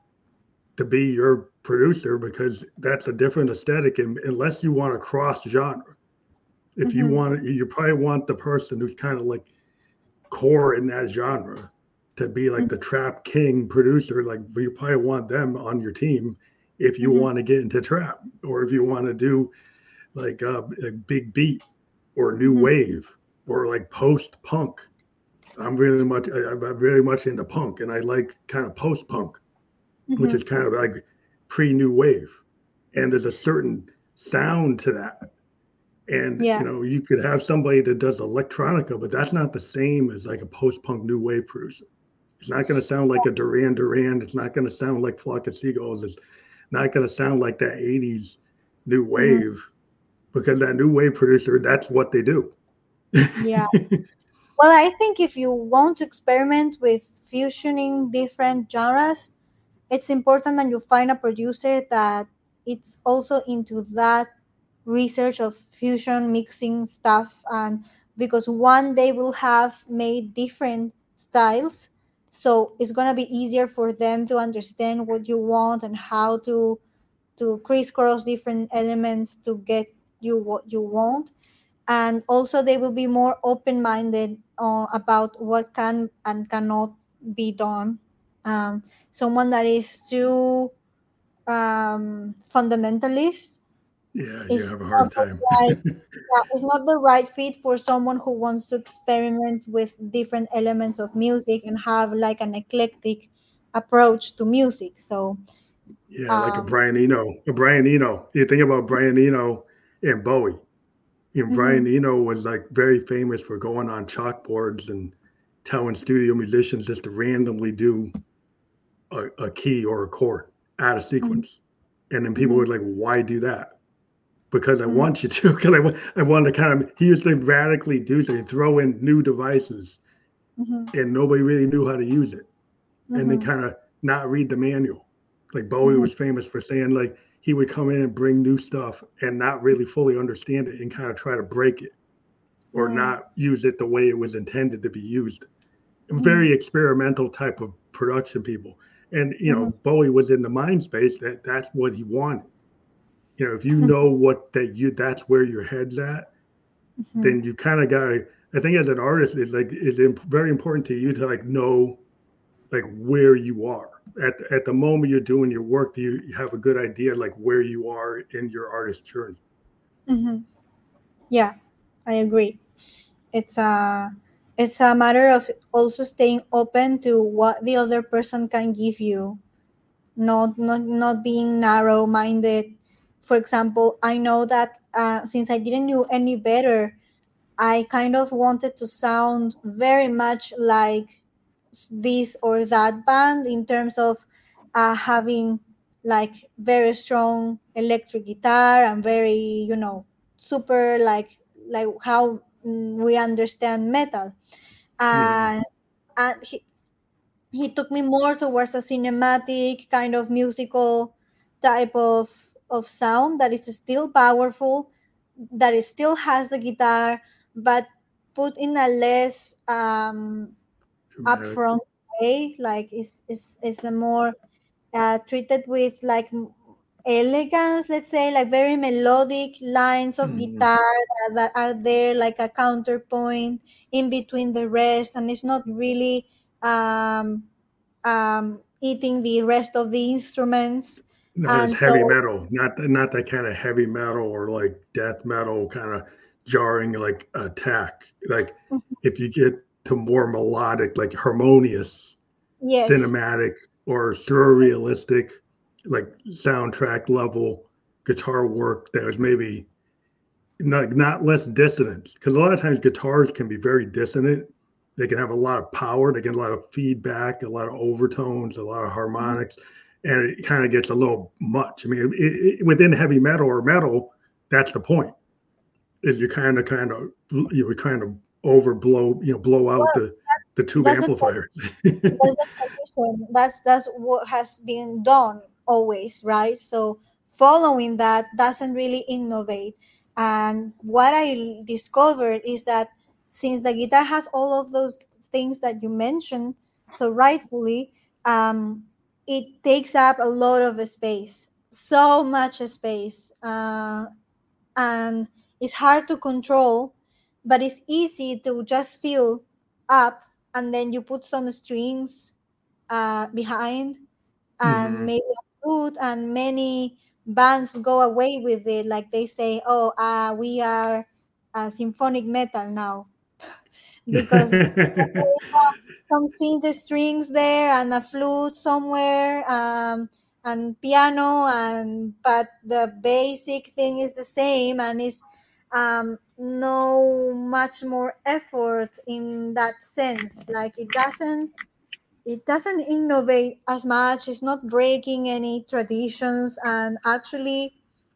Speaker 1: to be your producer because that's a different aesthetic. And unless you want to cross genre, if you
Speaker 2: Mhm,
Speaker 1: want, you probably want the person who's kind of like core in that genre to be like
Speaker 2: mhm,
Speaker 1: the trap king producer. Like you probably want them on your team if you
Speaker 2: mhm,
Speaker 1: want to get into trap or if you want to do like uh, a big beat or new
Speaker 2: mhm,
Speaker 1: wave or like post punk. I'm really much, I, I'm really much into punk and I like kind of post punk, which
Speaker 2: mhm.
Speaker 1: is kind of like pre new wave. And there's a certain sound to that. And
Speaker 2: Yeah.
Speaker 1: you know, you could have somebody that does electronica, but that's not the same as like a post-punk new wave producer. It's not going to sound like a Duran Duran. It's not going to sound like Flock of Seagulls. It's not going to sound like that eighties new
Speaker 2: Mhm.
Speaker 1: wave because that new wave producer, that's what they do.
Speaker 2: Yeah. Well, I think if you want to experiment with fusioning different genres, it's important that you find a producer that it's also into that research of fusion mixing stuff, and because one they will have made different styles, so it's going to be easier for them to understand what you want and how to to crisscross different elements to get you what you want. And also they will be more open-minded uh, about what can and cannot be done. um, Someone that is too um, fundamentalist
Speaker 1: Yeah, you
Speaker 2: is
Speaker 1: have a
Speaker 2: not
Speaker 1: hard
Speaker 2: the
Speaker 1: time.
Speaker 2: right, yeah, is not the right fit for someone who wants to experiment with different elements of music and have like an eclectic approach to music. So
Speaker 1: Yeah, like a
Speaker 2: um,
Speaker 1: Brian Eno. A Brian Eno. You think about Brian Eno and Bowie. You know,
Speaker 2: mhm,
Speaker 1: Brian Eno was like very famous for going on chalkboards and telling studio musicians just to randomly do a, a key or a chord out of
Speaker 2: mhm,
Speaker 1: sequence. And then people
Speaker 2: mhm,
Speaker 1: were like, why do that? Because I
Speaker 2: mhm,
Speaker 1: want you to, because I, I want to kind of, he used to radically do something, throw in new devices,
Speaker 2: mhm,
Speaker 1: and nobody really knew how to use it. And then
Speaker 2: mhm,
Speaker 1: kind of not read the manual. Like Bowie
Speaker 2: mhm,
Speaker 1: was famous for saying, like, he would come in and bring new stuff and not really fully understand it and kind of try to break it or
Speaker 2: mhm,
Speaker 1: not use it the way it was intended to be used.
Speaker 2: mhm,
Speaker 1: Very experimental type of production people. And you
Speaker 2: mhm,
Speaker 1: know, Bowie was in the mind space that that's what he wanted. You know, if you
Speaker 2: mhm,
Speaker 1: know what that you that's where your head's at,
Speaker 2: mhm.
Speaker 1: then you kind of got to. I think as an artist, it's like it's very important to you to like know like where you are at at the moment you're doing your work. You, you have a good idea like where you are in your artist journey.
Speaker 2: Mhm. Yeah, I agree. It's a it's a matter of also staying open to what the other person can give you, not not not being narrow minded. For example, I know that uh, since I didn't know any better, I kind of wanted to sound very much like this or that band in terms of uh, having like very strong electric guitar and very, you know, super like like how mm, we understand metal.
Speaker 1: Yeah,
Speaker 2: And and he, he took me more towards a cinematic kind of musical type of of sound that is still powerful, that it still has the guitar, but put in a less um,
Speaker 1: dramatic.
Speaker 2: upfront way. Like it's it's, it's a more uh, treated with like m- elegance, let's say, like very melodic lines of
Speaker 1: Mm,
Speaker 2: guitar that, that are there like a counterpoint in between the rest, and it's not really um, um, eating the rest of the instruments.
Speaker 1: not as
Speaker 2: And
Speaker 1: heavy
Speaker 2: so
Speaker 1: metal, not not that kind of heavy metal or like death metal kind of jarring like attack. Like if you get to more melodic, like harmonious,
Speaker 2: yes,
Speaker 1: cinematic or surrealistic, like soundtrack level guitar work that was maybe not not less dissonant because a lot of times guitars can be very dissonant they can have a lot of power, they get a lot of feedback, a lot of overtones, a lot of
Speaker 2: Mhm.
Speaker 1: harmonics, and it kind of gets a little much. I mean, it, it, within heavy metal or metal, that's the point. Is you kind of kind of you kind of overblow, you know, blow out
Speaker 2: Well,
Speaker 1: the the tube
Speaker 2: that's the
Speaker 1: amplifiers.
Speaker 2: that's the tradition. That's that's what has been done always, right? So following that doesn't really innovate. And what I discovered is that since the guitar has all of those things that you mentioned, so rightfully, um, it takes up a lot of space, so much space, uh, and it's hard to control, but it's easy to just fill up, and then you put some strings uh, behind, and
Speaker 1: Hmm.
Speaker 2: maybe a flute, and many bands go away with it, like they say, oh, uh, we are uh, symphonic metal now, because there's some synth strings there and a flute somewhere, um, and piano, and but the basic thing is the same, and it's um, no much more effort in that sense. Like it doesn't it doesn't innovate as much. It's not breaking any traditions, and actually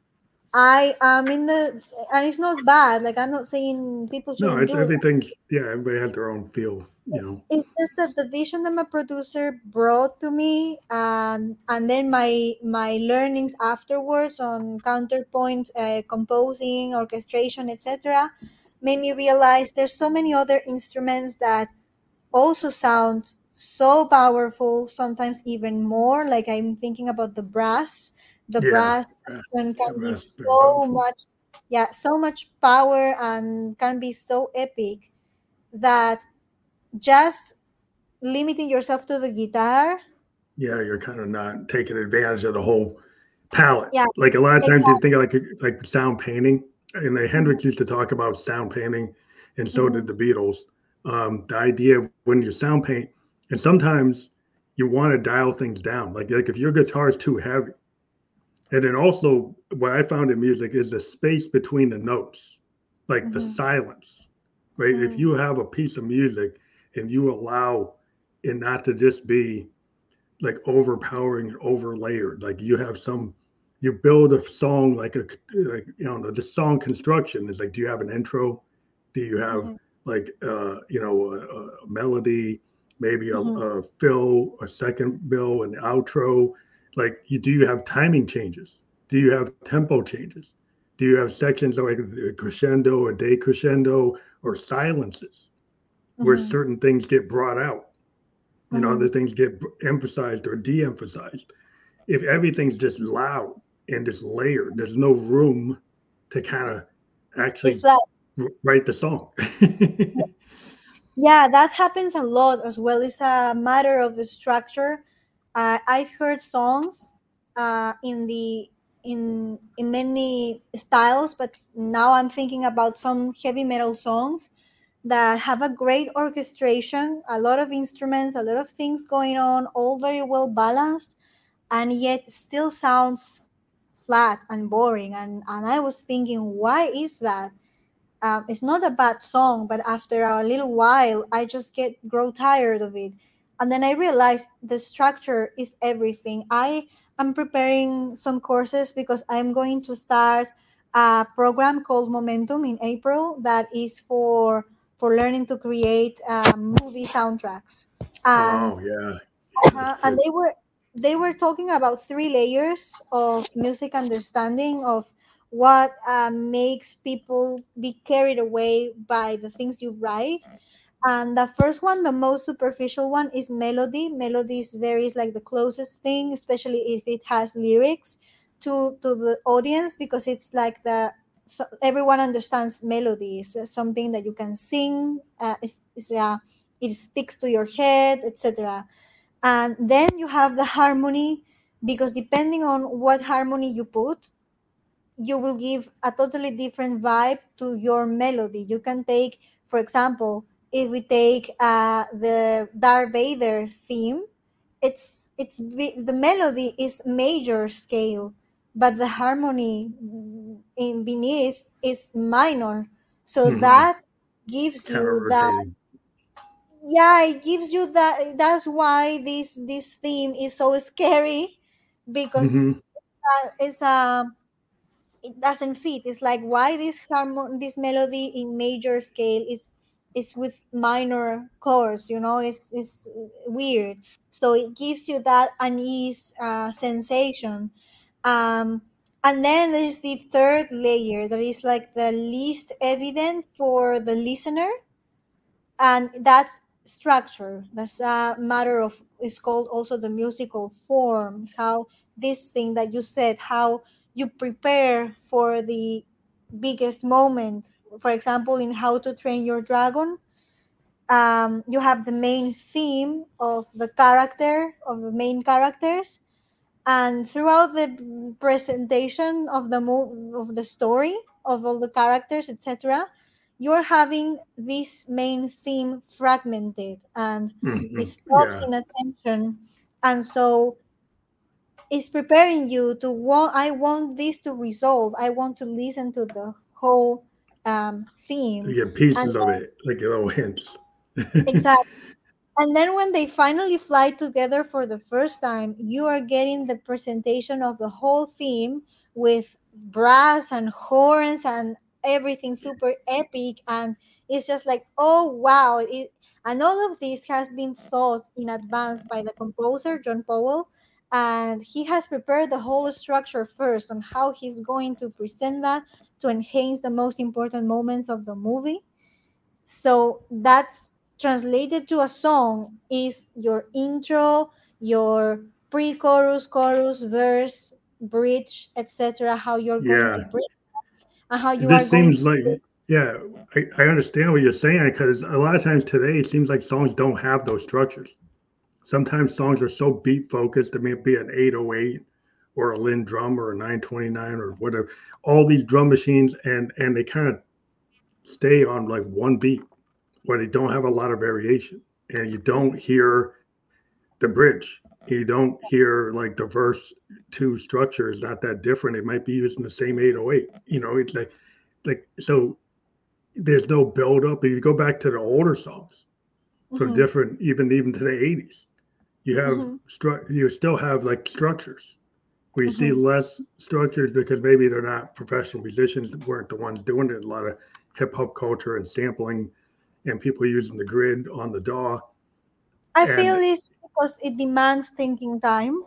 Speaker 2: I am in the and it's not bad. Like I'm not saying people
Speaker 1: No,
Speaker 2: shouldn't
Speaker 1: it's
Speaker 2: do it.
Speaker 1: everything's yeah. Everybody has their own feel, you know.
Speaker 2: It's just that the vision that my producer brought to me, and and then my my learnings afterwards on counterpoint, uh, composing, orchestration, etc., made me realize there's so many other instruments that also sound so powerful, sometimes even more. Like I'm thinking about the brass. The
Speaker 1: Yeah,
Speaker 2: brass
Speaker 1: yeah,
Speaker 2: section
Speaker 1: yeah,
Speaker 2: can give
Speaker 1: that's very
Speaker 2: so
Speaker 1: powerful.
Speaker 2: much, yeah, so much power, and can be so epic that just limiting yourself to the guitar.
Speaker 1: Yeah, you're kind of not taking advantage of the whole palette.
Speaker 2: Yeah,
Speaker 1: Like a lot of times you
Speaker 2: exactly.
Speaker 1: think of like like sound painting, and the
Speaker 2: Mhm,
Speaker 1: Hendrix used to talk about sound painting, and so did
Speaker 2: mhm,
Speaker 1: the Beatles. Um, the idea of when you sound paint, and sometimes you want to dial things down. Like like if your guitar is too heavy, and then also what I found in music is the space between the notes, like the
Speaker 2: mhm,
Speaker 1: silence. Right? If
Speaker 2: mhm,
Speaker 1: you have a piece of music and you allow it not to just be like overpowering and over layered. Like you have some, you build a song like a, like, you know, the song construction is like, do you have an intro? Do you have
Speaker 2: mhm,
Speaker 1: like, uh, you know, a, a melody, maybe a,
Speaker 2: mhm,
Speaker 1: a fill, a second bill, an outro? Like, you do you have timing changes? Do you have tempo changes? Do you have sections like a crescendo, a decrescendo, or silences where
Speaker 2: mhm,
Speaker 1: certain things get brought out? You know, other
Speaker 2: mhm.
Speaker 1: things get emphasized or de-emphasized. If everything's just loud and just layered, there's no room to kind of
Speaker 2: It's
Speaker 1: actually
Speaker 2: like,
Speaker 1: write the song.
Speaker 2: yeah, that happens a lot as well. It's a matter of the structure. Uh, I've heard songs uh, in the in in many styles, but now I'm thinking about some heavy metal songs that have a great orchestration, a lot of instruments, a lot of things going on, all very well balanced, and yet still sounds flat and boring. And and I was thinking, why is that? Um, it's not a bad song, but after a little while I just get grow tired of it. And then I realized the structure is everything. I am preparing some courses because I'm going to start a program called Momentum in April, that is for for learning to create um, movie soundtracks. And
Speaker 1: Oh yeah, that's
Speaker 2: uh, and
Speaker 1: good.
Speaker 2: they were they were talking about three layers of music understanding, of what uh, makes people be carried away by the things you write. And the first one, the most superficial one, is melody. Melody is very is like the closest thing, especially if it has lyrics to to the audience, because it's like the so everyone understands melody. It's uh, something that you can sing. Uh, it's, it's, uh, it sticks to your head, et cetera. And then you have the harmony, because depending on what harmony you put, you will give a totally different vibe to your melody. You can take, for example, if we take uh, the Darth Vader theme, it's it's be- the melody is major scale, but the harmony in beneath is minor. So
Speaker 1: Mm-hmm.
Speaker 2: that gives
Speaker 1: Kind of
Speaker 2: you that,
Speaker 1: rotating.
Speaker 2: yeah, it gives you that. That's why this this theme is so scary, because
Speaker 1: Hmm.
Speaker 2: uh, it's a it doesn't fit. It's like, why this harmon this melody in major scale is is with minor chords, you know, it's it's weird. So it gives you that unease uh, sensation. Um and then there's the third layer that is like the least evident for the listener, and that's structure. That's a matter of, it's called also the musical form. How this thing that you said, how you prepare for the biggest moment. For example, in How to Train Your Dragon, um, you have the main theme of the character of the main characters, and throughout the presentation of the mo- of the story of all the characters, etc., you're having this main theme fragmented, and it
Speaker 1: Hmm.
Speaker 2: stops
Speaker 1: Yeah.
Speaker 2: in attention. And so it's preparing you to want, I want this to resolve, I want to listen to the whole um,
Speaker 1: You
Speaker 2: theme.
Speaker 1: get
Speaker 2: And
Speaker 1: pieces of
Speaker 2: then,
Speaker 1: it, like little hints.
Speaker 2: exactly. And then when they finally fly together for the first time, you are getting the presentation of the whole theme with brass and horns and everything super epic. And it's just like, oh, wow. It, and all of this has been thought in advance by the composer, John Powell. And he has prepared the whole structure first on how he's going to present that to enhance the most important moments of the movie. So that's translated to a song is your intro, your pre-chorus, chorus, verse, bridge, et cetera. How you're going to
Speaker 1: Yeah.
Speaker 2: bridge and how you are
Speaker 1: This
Speaker 2: going
Speaker 1: seems like,
Speaker 2: to.
Speaker 1: yeah, I, I understand what you're saying because a lot of times today it seems like songs don't have those structures. Sometimes songs are so beat focused. It may be an eight oh eight or a Lynn drum or a nine twenty-nine or whatever. All these drum machines, and and they kind of stay on like one beat where they don't have a lot of variation, and you don't hear the bridge. You don't hear like the verse two structure is not that different. It might be using the same eight oh eight. You know, it's like like so there's no build up. If you go back to the older songs from
Speaker 2: Mhm,
Speaker 1: different, even even to the eighties, you have
Speaker 2: mhm,
Speaker 1: stru- you still have like structures. We see
Speaker 2: mhm.
Speaker 1: less structures because maybe they're not professional musicians that weren't the ones doing it. A lot of hip hop culture and sampling and people using the grid on the D A W.
Speaker 2: I feel
Speaker 1: And
Speaker 2: it's because it demands thinking time,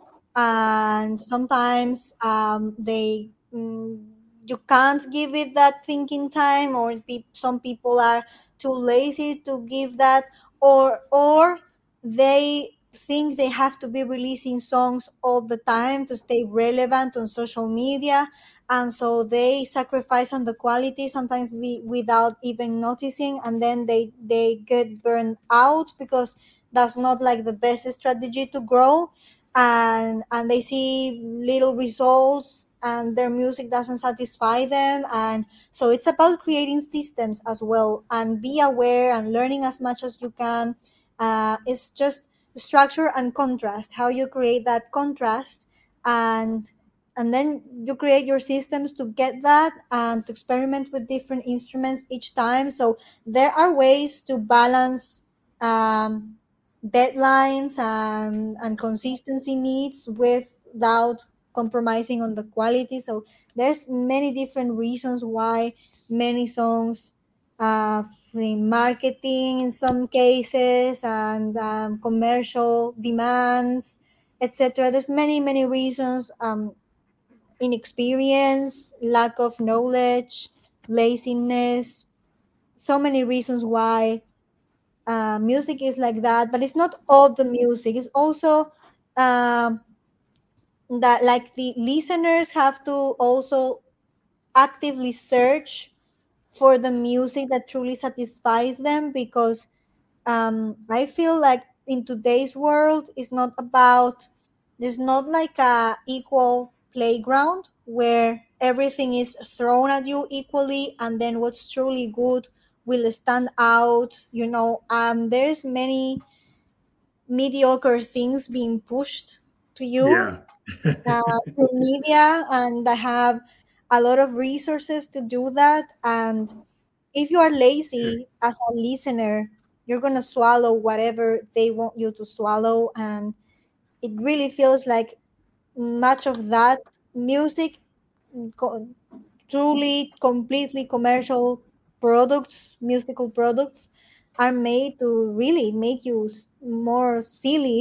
Speaker 2: and sometimes um, they mm, you can't give it that thinking time, or pe- some people are too lazy to give that, or or they think they have to be releasing songs all the time to stay relevant on social media, and so they sacrifice on the quality sometimes we, without even noticing, and then they they get burned out because that's not like the best strategy to grow, and and they see little results and their music doesn't satisfy them. And so it's about creating systems as well, and be aware and learning as much as you can. Uh, it's just structure and contrast, how you create that contrast, and and then you create your systems to get that and to experiment with different instruments each time. So there are ways to balance um, deadlines and, and consistency needs without compromising on the quality. So there's many different reasons why many songs, uh, free marketing in some cases, and um, commercial demands, etc. There's many many reasons. Um, inexperience, lack of knowledge, laziness, so many reasons why uh, music is like that. But it's not all the music, it's also um, that like the listeners have to also actively search for the music that truly satisfies them, because um, I feel like in today's world it's not about, there's not like a equal playground where everything is thrown at you equally and then what's truly good will stand out, you know. Um there's many mediocre things being pushed to you
Speaker 1: yeah,
Speaker 2: uh, through media, and I have a lot of resources to do that. And if you are lazy as a listener, you're gonna swallow whatever they want you to swallow, and it really feels like much of that music, co- truly completely commercial products, musical products, are made to really make you s- more silly.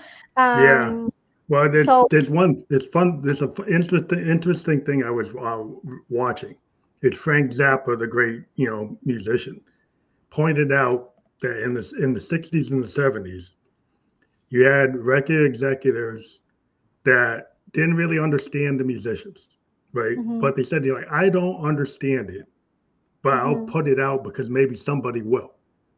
Speaker 1: Yeah.
Speaker 2: um
Speaker 1: Well, there's
Speaker 2: so
Speaker 1: there's one there's fun there's a f- interesting interesting thing I was uh, watching. It's Frank Zappa, the great you know musician, pointed out that in the in the sixties and the seventies, you had record executives that didn't really understand the musicians, right?
Speaker 2: mhm,
Speaker 1: But they said, you know, like, I don't understand it, but I'll
Speaker 2: mhm,
Speaker 1: put it out because maybe somebody will.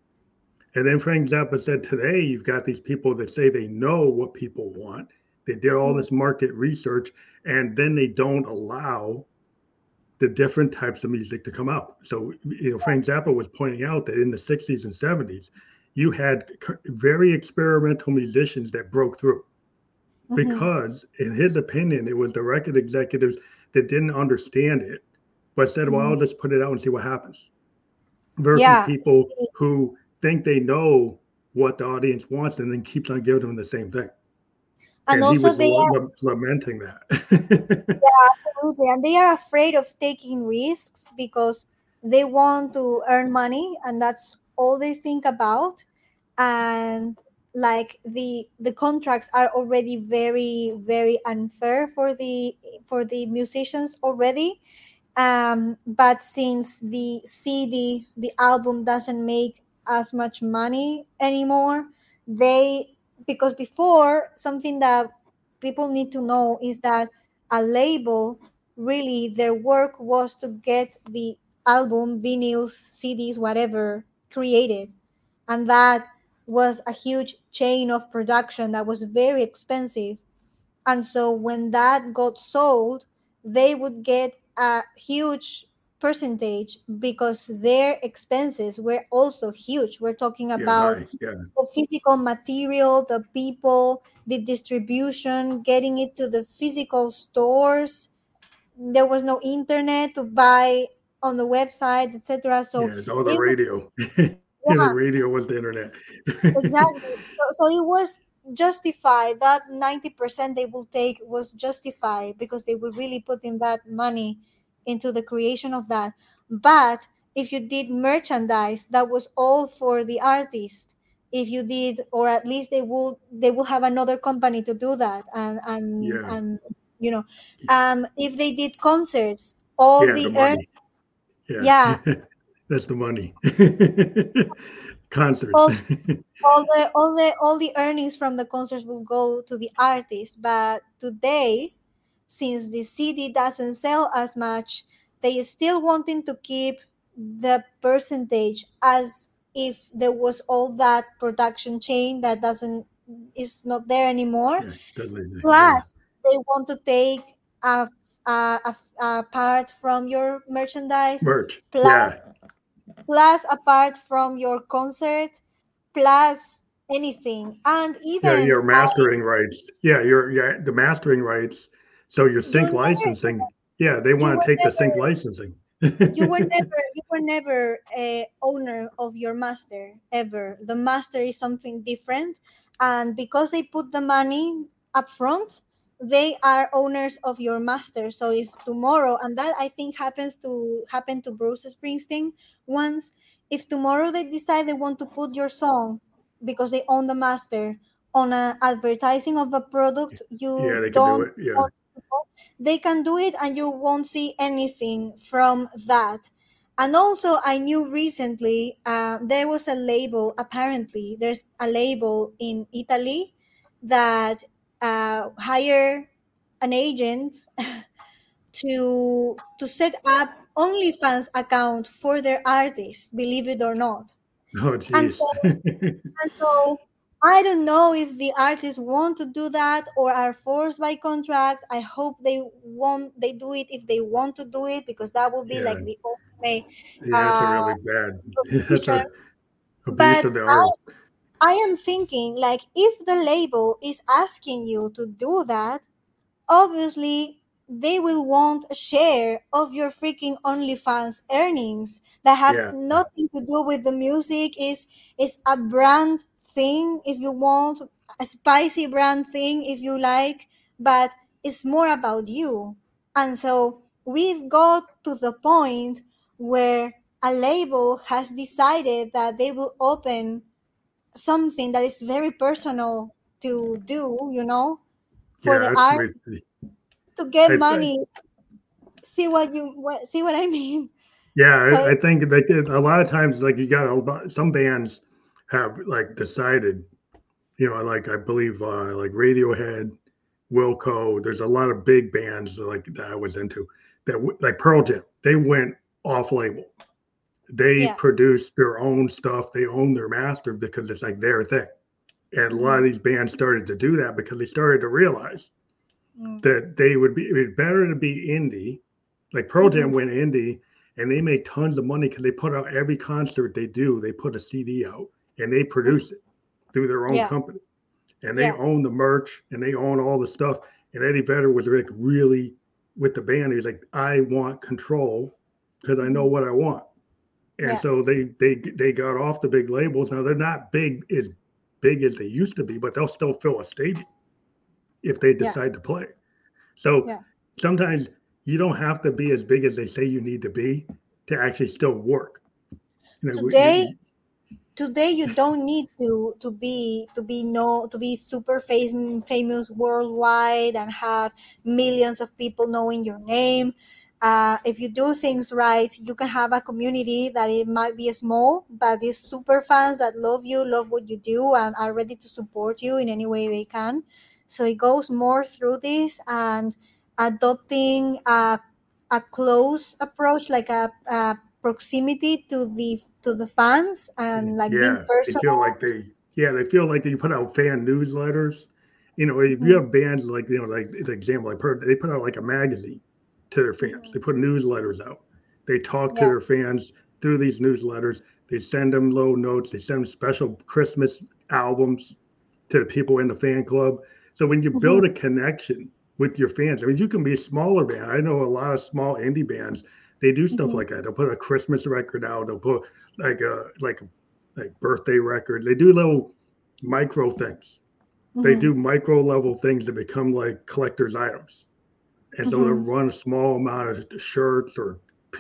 Speaker 1: And then Frank Zappa said, today you've got these people that say they know what people want. They did all
Speaker 2: mhm,
Speaker 1: this market research, and then they don't allow the different types of music to come out. So, you know, Frank Zappa was pointing out that in the sixties and seventies, you had very experimental musicians that broke through
Speaker 2: mhm.
Speaker 1: because, in his opinion, it was the record executives that didn't understand it, but said, well,
Speaker 2: Mhm.
Speaker 1: I'll just put it out and see what happens, versus
Speaker 2: Yeah,
Speaker 1: people who think they know what the audience wants and then keeps on giving them the same thing.
Speaker 2: and
Speaker 1: And he
Speaker 2: also
Speaker 1: was
Speaker 2: they are,
Speaker 1: lamenting that.
Speaker 2: yeah, absolutely, and they are afraid of taking risks because they want to earn money, and that's all they think about. And like the the contracts are already very very unfair for the for the musicians already. Um but since the cd the album doesn't make as much money anymore, they, because before, something that people need to know is that a label, really their work was to get the album, vinyls, cds, whatever, created. And that was a huge chain of production that was very expensive. And so when that got sold, they would get a huge percentage because their expenses were also huge. We're talking
Speaker 1: Yeah,
Speaker 2: about
Speaker 1: hi. Yeah,
Speaker 2: the physical material, the people, the distribution, getting it to the physical stores. There was no internet to buy on the website, et cetera. So
Speaker 1: yeah, it's all the
Speaker 2: it was,
Speaker 1: radio. The
Speaker 2: yeah,
Speaker 1: radio was the internet.
Speaker 2: exactly. So, so it was justified. That ninety percent they will take was justified because they would really put in that money into the creation of that. But if you did merchandise, that was all for the artist. If you did, or at least they will they will have another company to do that. And and
Speaker 1: Yeah,
Speaker 2: and you know, um, if they did concerts, all
Speaker 1: yeah, the
Speaker 2: the earn,
Speaker 1: money. Yeah,
Speaker 2: yeah,
Speaker 1: that's the money. Concerts.
Speaker 2: all all the all the all the earnings from the concerts will go to the artist. But today, since the cd doesn't sell as much, they still wanting to keep the percentage as if there was all that production chain that doesn't is not there anymore.
Speaker 1: Yeah, doesn't. Yeah,
Speaker 2: Plus they want to take a, a, a, a part from your merchandise,
Speaker 1: merch.
Speaker 2: plus
Speaker 1: Yeah,
Speaker 2: plus apart from your concert, plus anything. And
Speaker 1: yeah,
Speaker 2: even
Speaker 1: your
Speaker 2: I,
Speaker 1: mastering rights. Yeah, your yeah, the mastering rights. So your
Speaker 2: you
Speaker 1: sync
Speaker 2: never,
Speaker 1: licensing. Yeah, they
Speaker 2: you
Speaker 1: want
Speaker 2: were
Speaker 1: to take the sync
Speaker 2: never,
Speaker 1: licensing.
Speaker 2: you were never, you were never a owner of your master ever. The master is something different, and because they put the money up front, they are owners of your master. So if tomorrow, and that I think happens to happen to Bruce Springsteen once, if tomorrow they decide they want to put your song because they own the master on an advertising of a product
Speaker 1: Yeah,
Speaker 2: you
Speaker 1: they can do
Speaker 2: don't
Speaker 1: it. Yeah.
Speaker 2: want to know, they can do it and you won't see anything from that. And also, I knew recently uh, there was a label, apparently there's a label in Italy that uh, hire an agent to to set up OnlyFans account for their artists, believe it or not.
Speaker 1: Oh,
Speaker 2: And so
Speaker 1: geez.
Speaker 2: and so I don't know if the artists want to do that or are forced by contract. I hope they won't they do it if they want to do it, because that would be
Speaker 1: Yeah,
Speaker 2: like the ultimate
Speaker 1: yeah, that's a
Speaker 2: uh
Speaker 1: really bad. That's
Speaker 2: prohibition.
Speaker 1: a abuse
Speaker 2: But
Speaker 1: of the
Speaker 2: I
Speaker 1: art.
Speaker 2: I am thinking, like, if the label is asking you to do that, obviously they will want a share of your freaking OnlyFans earnings that have
Speaker 1: Yeah.
Speaker 2: nothing to do with the music. Is is a brand thing if you want, a spicy brand thing if you like, but it's more about you. And so we've got to the point where a label has decided that they will open something that is very personal to do, you know, for
Speaker 1: Yeah.
Speaker 2: the
Speaker 1: That's
Speaker 2: art
Speaker 1: crazy.
Speaker 2: to get
Speaker 1: I, I
Speaker 2: money. See what you what see what I mean?
Speaker 1: yeah,
Speaker 2: So
Speaker 1: I, I think like a lot of times, like you got a, some bands have like decided, you know, like I believe uh, like Radiohead, Wilco. There's a lot of big bands like that I was into that like Pearl Jam. They went off label. They
Speaker 2: yeah.
Speaker 1: produced their own stuff. They own their master because it's like their thing. And a lot
Speaker 2: Mm-hmm.
Speaker 1: of these bands started to do that because they started to realize
Speaker 2: Mm.
Speaker 1: that they would be, it was better to be indie. Like Pearl
Speaker 2: Mm-hmm.
Speaker 1: Jam went indie and they made tons of money because they put out every concert they do, they put a C D out and they
Speaker 2: Mm-hmm.
Speaker 1: produce it through their own
Speaker 2: Yeah.
Speaker 1: company. And they
Speaker 2: Yeah.
Speaker 1: own the merch and they own all the stuff. And Eddie Vedder was like really with the band. He's like, I want control because I know
Speaker 2: Mm-hmm.
Speaker 1: what I want. And
Speaker 2: Yeah.
Speaker 1: so they they they got off the big labels. Now they're not big as big as they used to be, but they'll still fill a stadium if they
Speaker 2: Yeah.
Speaker 1: decide to play. So
Speaker 2: Yeah.
Speaker 1: sometimes you don't have to be as big as they say you need to be to actually still work. You know,
Speaker 2: Today
Speaker 1: you,
Speaker 2: today you don't need to to be to be no to be super fam- famous worldwide and have millions of people knowing your name. Uh, if you do things right, you can have a community that it might be small, but these super fans that love you, love what you do, and are ready to support you in any way they can. So it goes more through this and adopting a, a close approach, like a, a proximity to the to the fans and like being
Speaker 1: yeah, they feel
Speaker 2: personal.
Speaker 1: like they, yeah, they feel like they put out fan newsletters. You know, if you
Speaker 2: Mhm,
Speaker 1: have bands like, you know, like the example, like they put out like a magazine to their fans.
Speaker 2: mhm.
Speaker 1: They put newsletters out. They talk to
Speaker 2: Yeah.
Speaker 1: their fans through these newsletters. They send them low notes. They send them special Christmas albums to the people in the fan club. So when you
Speaker 2: Mhm,
Speaker 1: build a connection with your fans, I mean, you can be a smaller band. I know a lot of small indie bands. They do stuff
Speaker 2: mhm,
Speaker 1: like that. They'll put a Christmas record out. They'll put like a like like birthday records. They do little micro things. They
Speaker 2: mhm,
Speaker 1: do micro level things that become like collector's items. And so they'll
Speaker 2: mhm,
Speaker 1: run a small amount of shirts or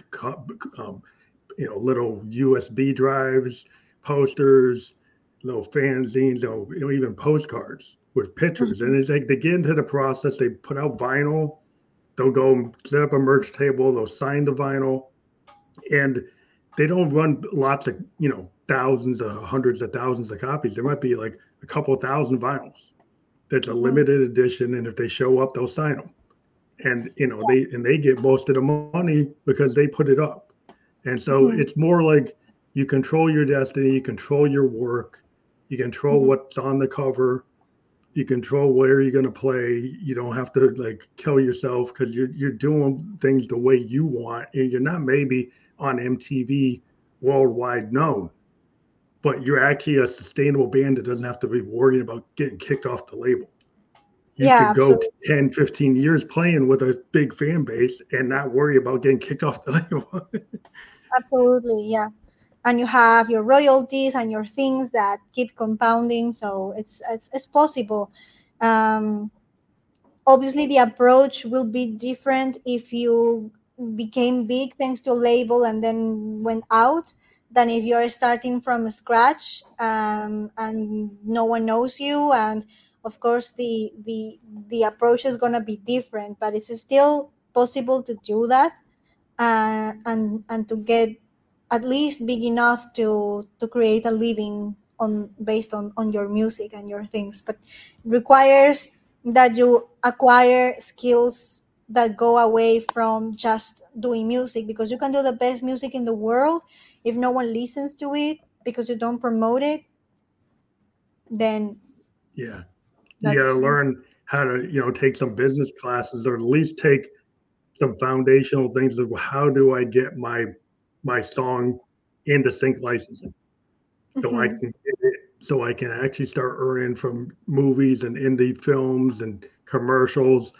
Speaker 1: um, you know, little U S B drives, posters, little fanzines, you know, even postcards with pictures.
Speaker 2: mhm.
Speaker 1: And it's like they get into the process, they put out vinyl, they'll go set up a merch table, they'll sign the vinyl, and they don't run lots of, you know, thousands of hundreds of thousands of copies. There might be like a couple of thousand vinyls that's a
Speaker 2: Mhm.
Speaker 1: limited edition. And if they show up, they'll sign them. And, you know, they, and they get most of the money because they put it up. And so
Speaker 2: Mhm,
Speaker 1: it's more like you control your destiny, you control your work, you control
Speaker 2: mhm.
Speaker 1: what's on the cover, you control where you're going to play. You don't have to like kill yourself because you're you're doing things the way you want, and you're not maybe on M T V worldwide known, but you're actually a sustainable band that doesn't have to be worrying about getting kicked off the label. You
Speaker 2: Yeah,
Speaker 1: could go
Speaker 2: absolutely.
Speaker 1: ten, fifteen years playing with a big fan base and not worry about getting kicked off the label.
Speaker 2: Absolutely, yeah. And you have your royalties and your things that keep compounding, so it's it's, it's possible. Um, Obviously the approach will be different if you became big thanks to a label and then went out than if you're starting from scratch, um, and no one knows you. And of course the the the approach is going to be different, but it's still possible to do that, uh, and and to get at least big enough to to create a living on based on on your music and your things. But requires that you acquire skills that go away from just doing music, because you can do the best music in the world if no one listens to it because you don't promote it. Then
Speaker 1: Yeah. You got
Speaker 2: that's
Speaker 1: to learn how to, you know, take some business classes or at least take some foundational things of how do I get my my song into sync licensing so I
Speaker 2: Mhm.
Speaker 1: can get it, so I can actually start earning from movies and indie films and commercials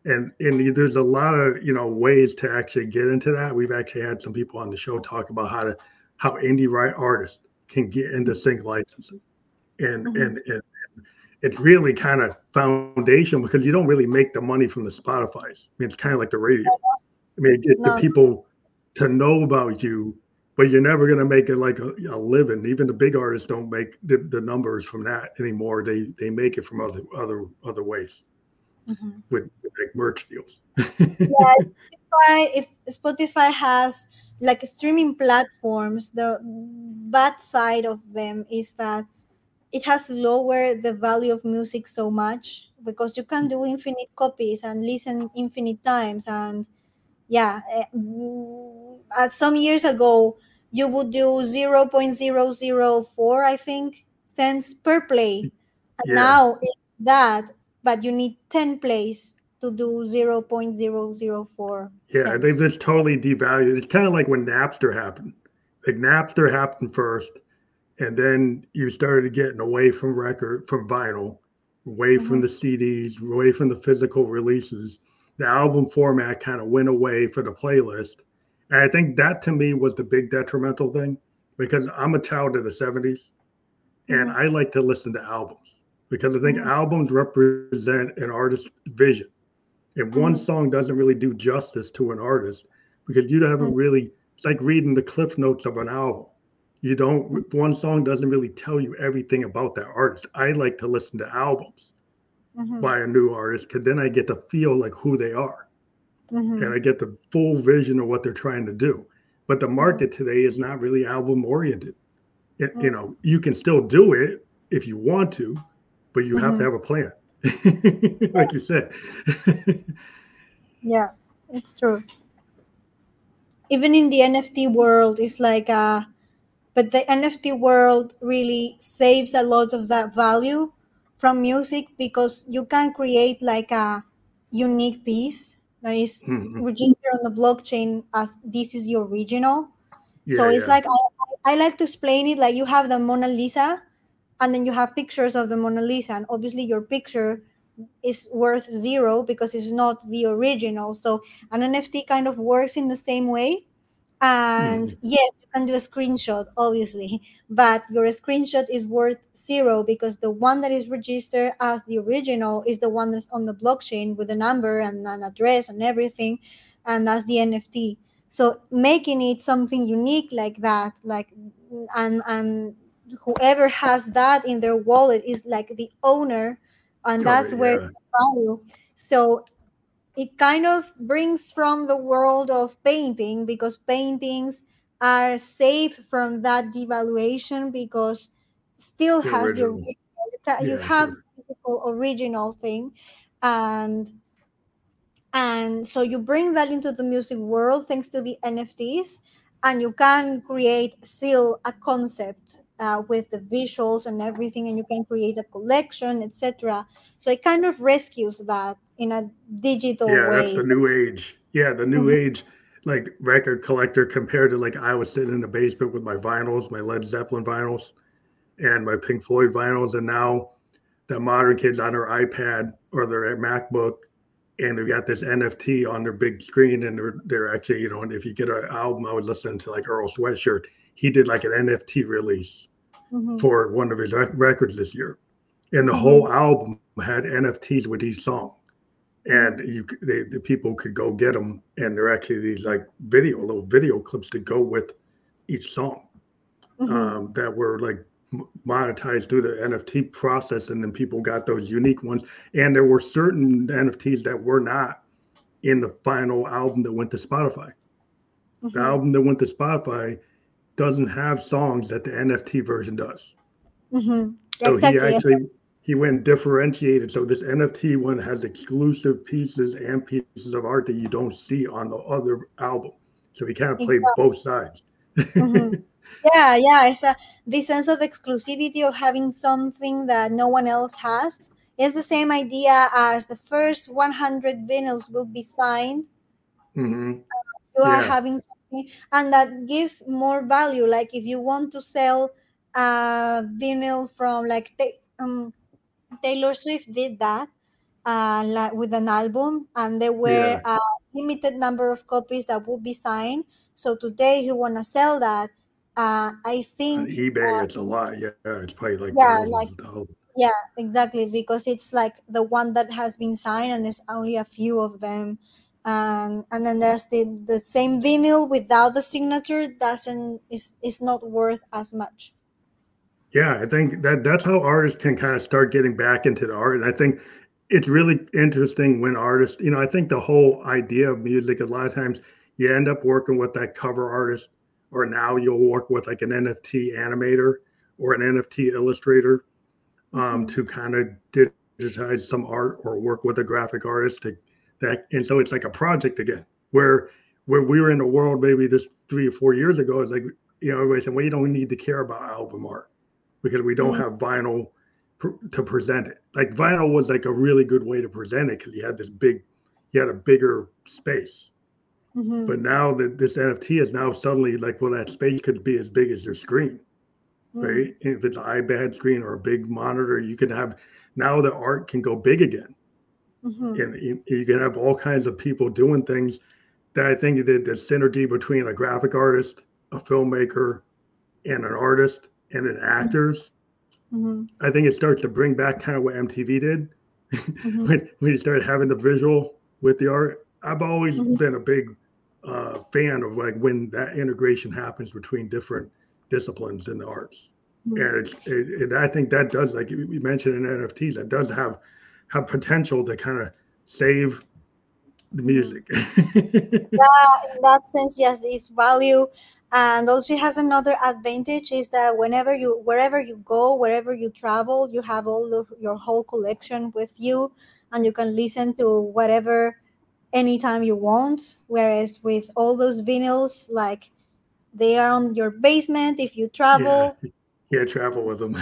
Speaker 1: and and there's a lot of you know ways to actually get into that. We've actually had some people on the show talk about how to how indie right artists can get into sync licensing, and
Speaker 2: Mm-hmm.
Speaker 1: and and it's really kind of foundational because you don't really make the money from the Spotify's. I mean, it's kind of like the radio. I mean, get the
Speaker 2: No.
Speaker 1: people to know about you, but you're never going to make it like a, a living. Even the big artists don't make the, the numbers from that anymore. They they make it from other other other ways
Speaker 2: Mm-hmm.
Speaker 1: with, with like merch deals.
Speaker 2: Yeah, Spotify, if Spotify has like streaming platforms, the bad side of them is that it has lowered the value of music so much because you can do infinite copies and listen infinite times. And yeah, eh, mm, uh, some years ago you would do zero point zero zero four, I think, cents per play, and
Speaker 1: Yeah,
Speaker 2: now it's that, but you need ten plays to do zero point zero zero four
Speaker 1: yeah, they've
Speaker 2: cents.
Speaker 1: just totally devalued. It's kind of like when Napster happened. Like Napster happened first, and then you started getting away from record from vinyl, away from
Speaker 2: Mm-hmm.
Speaker 1: the C Ds, away from the physical releases. The album format kind of went away for the playlist, and I think that to me was the big detrimental thing because I'm a child of the seventies and
Speaker 2: Mm-hmm.
Speaker 1: I like to listen to albums because I think
Speaker 2: Mm-hmm.
Speaker 1: albums represent an artist's vision. And one
Speaker 2: Mm-hmm.
Speaker 1: song doesn't really do justice to an artist because you haven't really, it's like reading the cliff notes of an album. You don't, one song doesn't really tell you everything about that artist. I like to listen to albums
Speaker 2: Mm-hmm.
Speaker 1: by a new artist because then I get to feel like who they are
Speaker 2: Mm-hmm.
Speaker 1: and I get the full vision of what they're trying to do. But the
Speaker 2: Mm-hmm.
Speaker 1: market today is not really album oriented. It, you
Speaker 2: Mm-hmm.
Speaker 1: know, you can still do it if you want to, but you have to
Speaker 2: Mm-hmm.
Speaker 1: have a plan, like you said.
Speaker 2: Yeah, it's true. Even in the N F T world, it's like uh but the N F T world really saves a lot of that value from music because you can create like a unique piece that is
Speaker 1: Mhm.
Speaker 2: registered on the blockchain as this is your original. So
Speaker 1: Yeah,
Speaker 2: it's
Speaker 1: yeah,
Speaker 2: like I, I like to explain it like you have the Mona Lisa and then you have pictures of the Mona Lisa, and obviously your picture is worth zero because it's not the original. So an N F T kind of works in the same way. And
Speaker 1: mhm.
Speaker 2: yes, you can do a screenshot, obviously, but your screenshot is worth zero because the one that is registered as the original is the one that's on the blockchain with a number and an address and everything, and that's the N F T. So making it something unique like that, like and and whoever has that in their wallet is like the owner, and
Speaker 1: Of
Speaker 2: that's
Speaker 1: it,
Speaker 2: where it's
Speaker 1: yeah,
Speaker 2: the value. So it kind of brings from the world of painting because paintings are safe from that devaluation because still
Speaker 1: the
Speaker 2: has the original.
Speaker 1: original.
Speaker 2: You ca- you
Speaker 1: Yeah,
Speaker 2: have
Speaker 1: sure.
Speaker 2: the physical original thing, and and so you bring that into the music world thanks to the N F Ts, and you can create still a concept uh, with the visuals and everything, and you can create a collection, et cetera. So it kind of rescues that in a digital
Speaker 1: Yeah, that's
Speaker 2: way.
Speaker 1: the new age. Yeah, the new
Speaker 2: Mhm.
Speaker 1: age, like record collector compared to like I was sitting in the basement with my vinyls, my Led Zeppelin vinyls, and my Pink Floyd vinyls, and now the modern kids on their iPad or their MacBook, and they've got this N F T on their big screen, and they're they're actually, you know, and if you get an album, I was listening to like Earl Sweatshirt, he did like an N F T release
Speaker 2: Mhm.
Speaker 1: for one of his records this year, and the
Speaker 2: Mhm.
Speaker 1: whole album had N F Ts with each song, and
Speaker 2: Mhm.
Speaker 1: you they, the people could go get them, and they're actually these like video little video clips to go with each song
Speaker 2: Mhm.
Speaker 1: um, that were like monetized through the N F T process, and then people got those unique ones. And there were certain N F Ts that were not in the final album that went to Spotify. The
Speaker 2: Mhm.
Speaker 1: album that went to Spotify doesn't have songs that the N F T version does.
Speaker 2: Mhm.
Speaker 1: So he
Speaker 2: Exactly.
Speaker 1: actually he went differentiated. So this N F T one has exclusive pieces and pieces of art that you don't see on the other album. So he kind of played
Speaker 2: Exactly.
Speaker 1: both sides.
Speaker 2: Mhm. Yeah, yeah. It's a the sense of exclusivity of having something that no one else has. It's the same idea as the first one hundred vinyls will be signed.
Speaker 1: hmm
Speaker 2: You are
Speaker 1: Yeah.
Speaker 2: having something, and that gives more value. Like if you want to sell a vinyl from like Ta- um, Taylor Swift did that, uh, like with an album, and there were
Speaker 1: Yeah,
Speaker 2: a limited number of copies that would be signed. So today, if you want to sell that, uh, I
Speaker 1: on
Speaker 2: think,
Speaker 1: eBay
Speaker 2: uh,
Speaker 1: it's a lot. Yeah, it's probably like
Speaker 2: yeah,
Speaker 1: thousands
Speaker 2: like
Speaker 1: of dollars.
Speaker 2: yeah, exactly, because it's like the one that has been signed, and there's only a few of them. And and then there's the the same vinyl without the signature doesn't is is not worth as much.
Speaker 1: Yeah, I think that that's how artists can kind of start getting back into the art. And I think it's really interesting when artists, you know, I think the whole idea of music, a lot of times you end up working with that cover artist, or now you'll work with like an N F T animator or an N F T illustrator um,
Speaker 2: Mm-hmm.
Speaker 1: to kind of digitize some art or work with a graphic artist to that. And so it's like a project again, where where we were in the world maybe this three or four years ago, it's like, you know, everybody said, well, you don't need to care about album art because we don't have vinyl pr- to present it. Like vinyl was like a really good way to present it because you had this big, you had a bigger space.
Speaker 2: Mm-hmm.
Speaker 1: But now that this N F T is now suddenly like, well, that space could be as big as your screen, right? And if it's an iPad screen or a big monitor, you can have now the art can go big again,
Speaker 2: Mm-hmm.
Speaker 1: and you, you can have all kinds of people doing things. That I think that the synergy between a graphic artist, a filmmaker, and an artist and an actors,
Speaker 2: Mm-hmm.
Speaker 1: I think it starts to bring back kind of what M T V did
Speaker 2: Mm-hmm.
Speaker 1: when, when you started having the visual with the art. I've always
Speaker 2: Mm-hmm.
Speaker 1: been a big uh, fan of like when that integration happens between different disciplines in the arts. And it's, it, it, I think that does, like you mentioned in N F Ts, that does have have potential to kind of save the
Speaker 2: Mm-hmm.
Speaker 1: music.
Speaker 2: Yeah, in that sense, yes, it's value. And also it has another advantage is that whenever you wherever you go, wherever you travel, you have all of your whole collection with you, and you can listen to whatever anytime you want. Whereas with all those vinyls, like they are on your basement if you
Speaker 1: Yeah,
Speaker 2: travel,
Speaker 1: yeah, travel with them.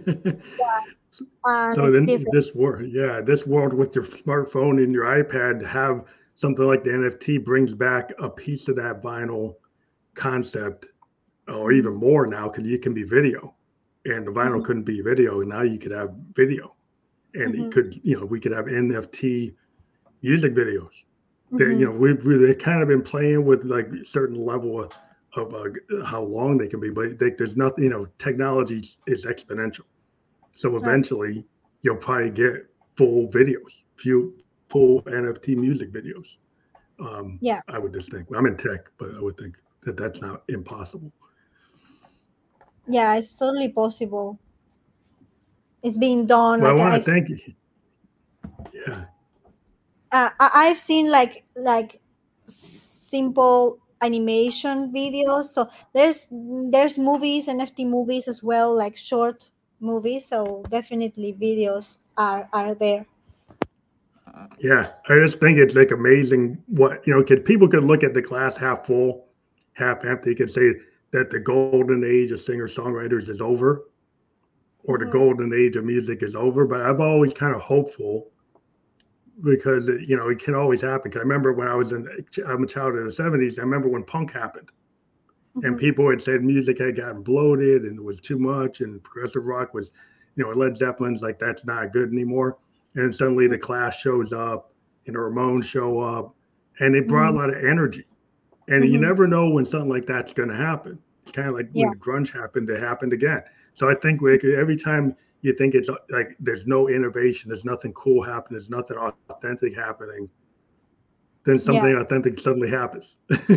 Speaker 2: and
Speaker 1: So
Speaker 2: it's
Speaker 1: then
Speaker 2: different.
Speaker 1: this world, yeah, this world with your smartphone and your iPad, have something like the N F T brings back a piece of that vinyl concept, or even
Speaker 2: Mhm.
Speaker 1: more now, because you can be video, and the vinyl
Speaker 2: Mhm.
Speaker 1: couldn't be video, and now you could have video, and it
Speaker 2: Mhm.
Speaker 1: could, you know, we could have N F T music videos. That you know,
Speaker 2: Mhm.
Speaker 1: we've really kind of been playing with like certain level of, of uh, how long they can be, but they, there's nothing, you know, technology is exponential. So
Speaker 2: Right.
Speaker 1: eventually, you'll probably get full videos, few full N F T music videos. Um,
Speaker 2: Yeah.
Speaker 1: I would just think. Well, I'm in tech, but I would think that that's not impossible.
Speaker 2: Yeah, it's totally possible. It's being done.
Speaker 1: Well, I
Speaker 2: Like
Speaker 1: want
Speaker 2: I've
Speaker 1: to thank you. Yeah,
Speaker 2: uh, I- I've seen like like simple animation videos. So there's there's movies, N F T movies as well, like short movies. So definitely videos are are there.
Speaker 1: yeah. I just think it's like amazing what you know. Cause people could look at the glass half full, half empty. Could say that the golden age of singer songwriters is over, or the
Speaker 2: Hmm.
Speaker 1: golden age of music is over. But I've always kind of hopeful because it, you know it can always happen. 'Cause I remember when I was in, I'm a child in the seventies. I remember when punk happened, and
Speaker 2: Hmm.
Speaker 1: people had said music had gotten bloated and it was too much, and progressive rock was, you know, Led Zeppelin's like that's not good anymore. And suddenly the Clash shows up, and the Ramones show up, and it brought a
Speaker 2: Hmm.
Speaker 1: lot of energy. And you
Speaker 2: Hmm.
Speaker 1: never know when something like that's going to happen. It's kind of like
Speaker 2: Yeah.
Speaker 1: when grunge happened, it happened again. So I think like, every time you think it's like there's no innovation, there's nothing cool happening, there's nothing authentic happening, then something
Speaker 2: Yeah.
Speaker 1: authentic suddenly happens.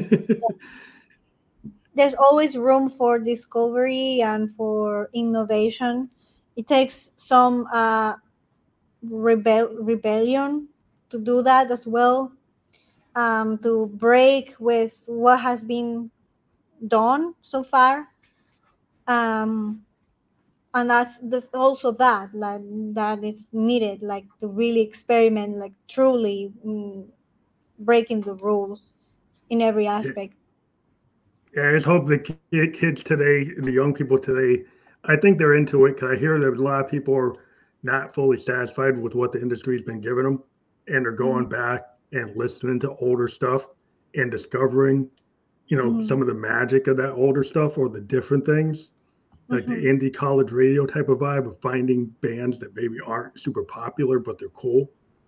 Speaker 2: There's always room for discovery and for innovation. It takes some uh, rebel rebellion to do that as well, um, to break with what has been done so far. Um, and that's, that's also that like that is needed, like to really experiment, like truly mm, breaking the rules in every aspect.
Speaker 1: Yeah, I just hope the kids today, the young people today, I think they're into it because I hear that a lot of people are not fully satisfied with what the industry's been giving them, and they're going
Speaker 2: Hmm.
Speaker 1: back and listening to older stuff and discovering, you know,
Speaker 2: Hmm.
Speaker 1: some of the magic of that older stuff or the different things, like the
Speaker 2: Hmm.
Speaker 1: indie college radio type of vibe of finding bands that maybe aren't super popular but they're cool.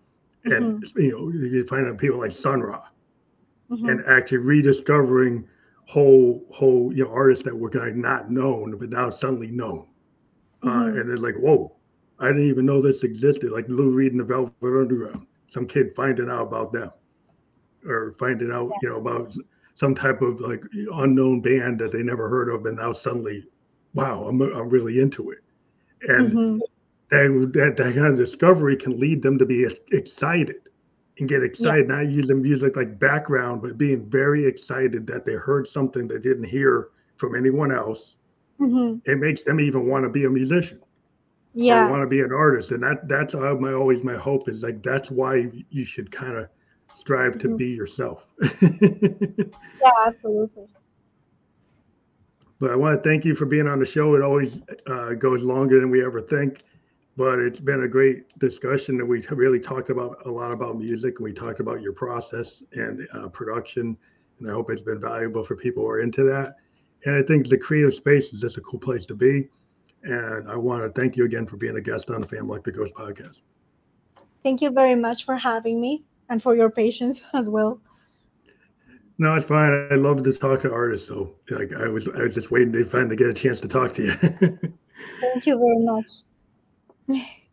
Speaker 1: And,
Speaker 2: Mhm.
Speaker 1: you know, you find out people like Sun Ra and
Speaker 2: Mhm.
Speaker 1: actually rediscovering whole, whole, you know, artists that were kind of not known, but now suddenly known. Uh,
Speaker 2: Mhm.
Speaker 1: and it's like, whoa, I didn't even know this existed. Like Lou Reed and the Velvet Underground, some kid finding out about them or finding out, you know, about some type of like unknown band that they never heard of, and now suddenly, wow, I'm, I'm really into it. And
Speaker 2: Mhm.
Speaker 1: that, that that kind of discovery can lead them to be excited and get
Speaker 2: Yeah.
Speaker 1: excited, not using music like background, but being very excited that they heard something they didn't hear from anyone else.
Speaker 2: Mhm.
Speaker 1: It makes them even want to be a musician or
Speaker 2: Yeah.
Speaker 1: want to be an artist. And that that's my always my hope is like that's why you should kind of strive to
Speaker 2: Mhm.
Speaker 1: be yourself.
Speaker 2: Yeah, absolutely.
Speaker 1: But I want to thank you for being on the show. It always uh, goes longer than we ever think, but it's been a great discussion. And we really talked about a lot about music, and we talked about your process and uh, production. And I hope it's been valuable for people who are into that. And I think the creative space is just a cool place to be. And I want to thank you again for being a guest on the Family Electric Ghost podcast.
Speaker 2: Thank you very much for having me and for your patience as well.
Speaker 1: No, it's fine. I love to talk to artists, so like I was, I was just waiting to finally get a chance to talk to you.
Speaker 2: Thank you very much.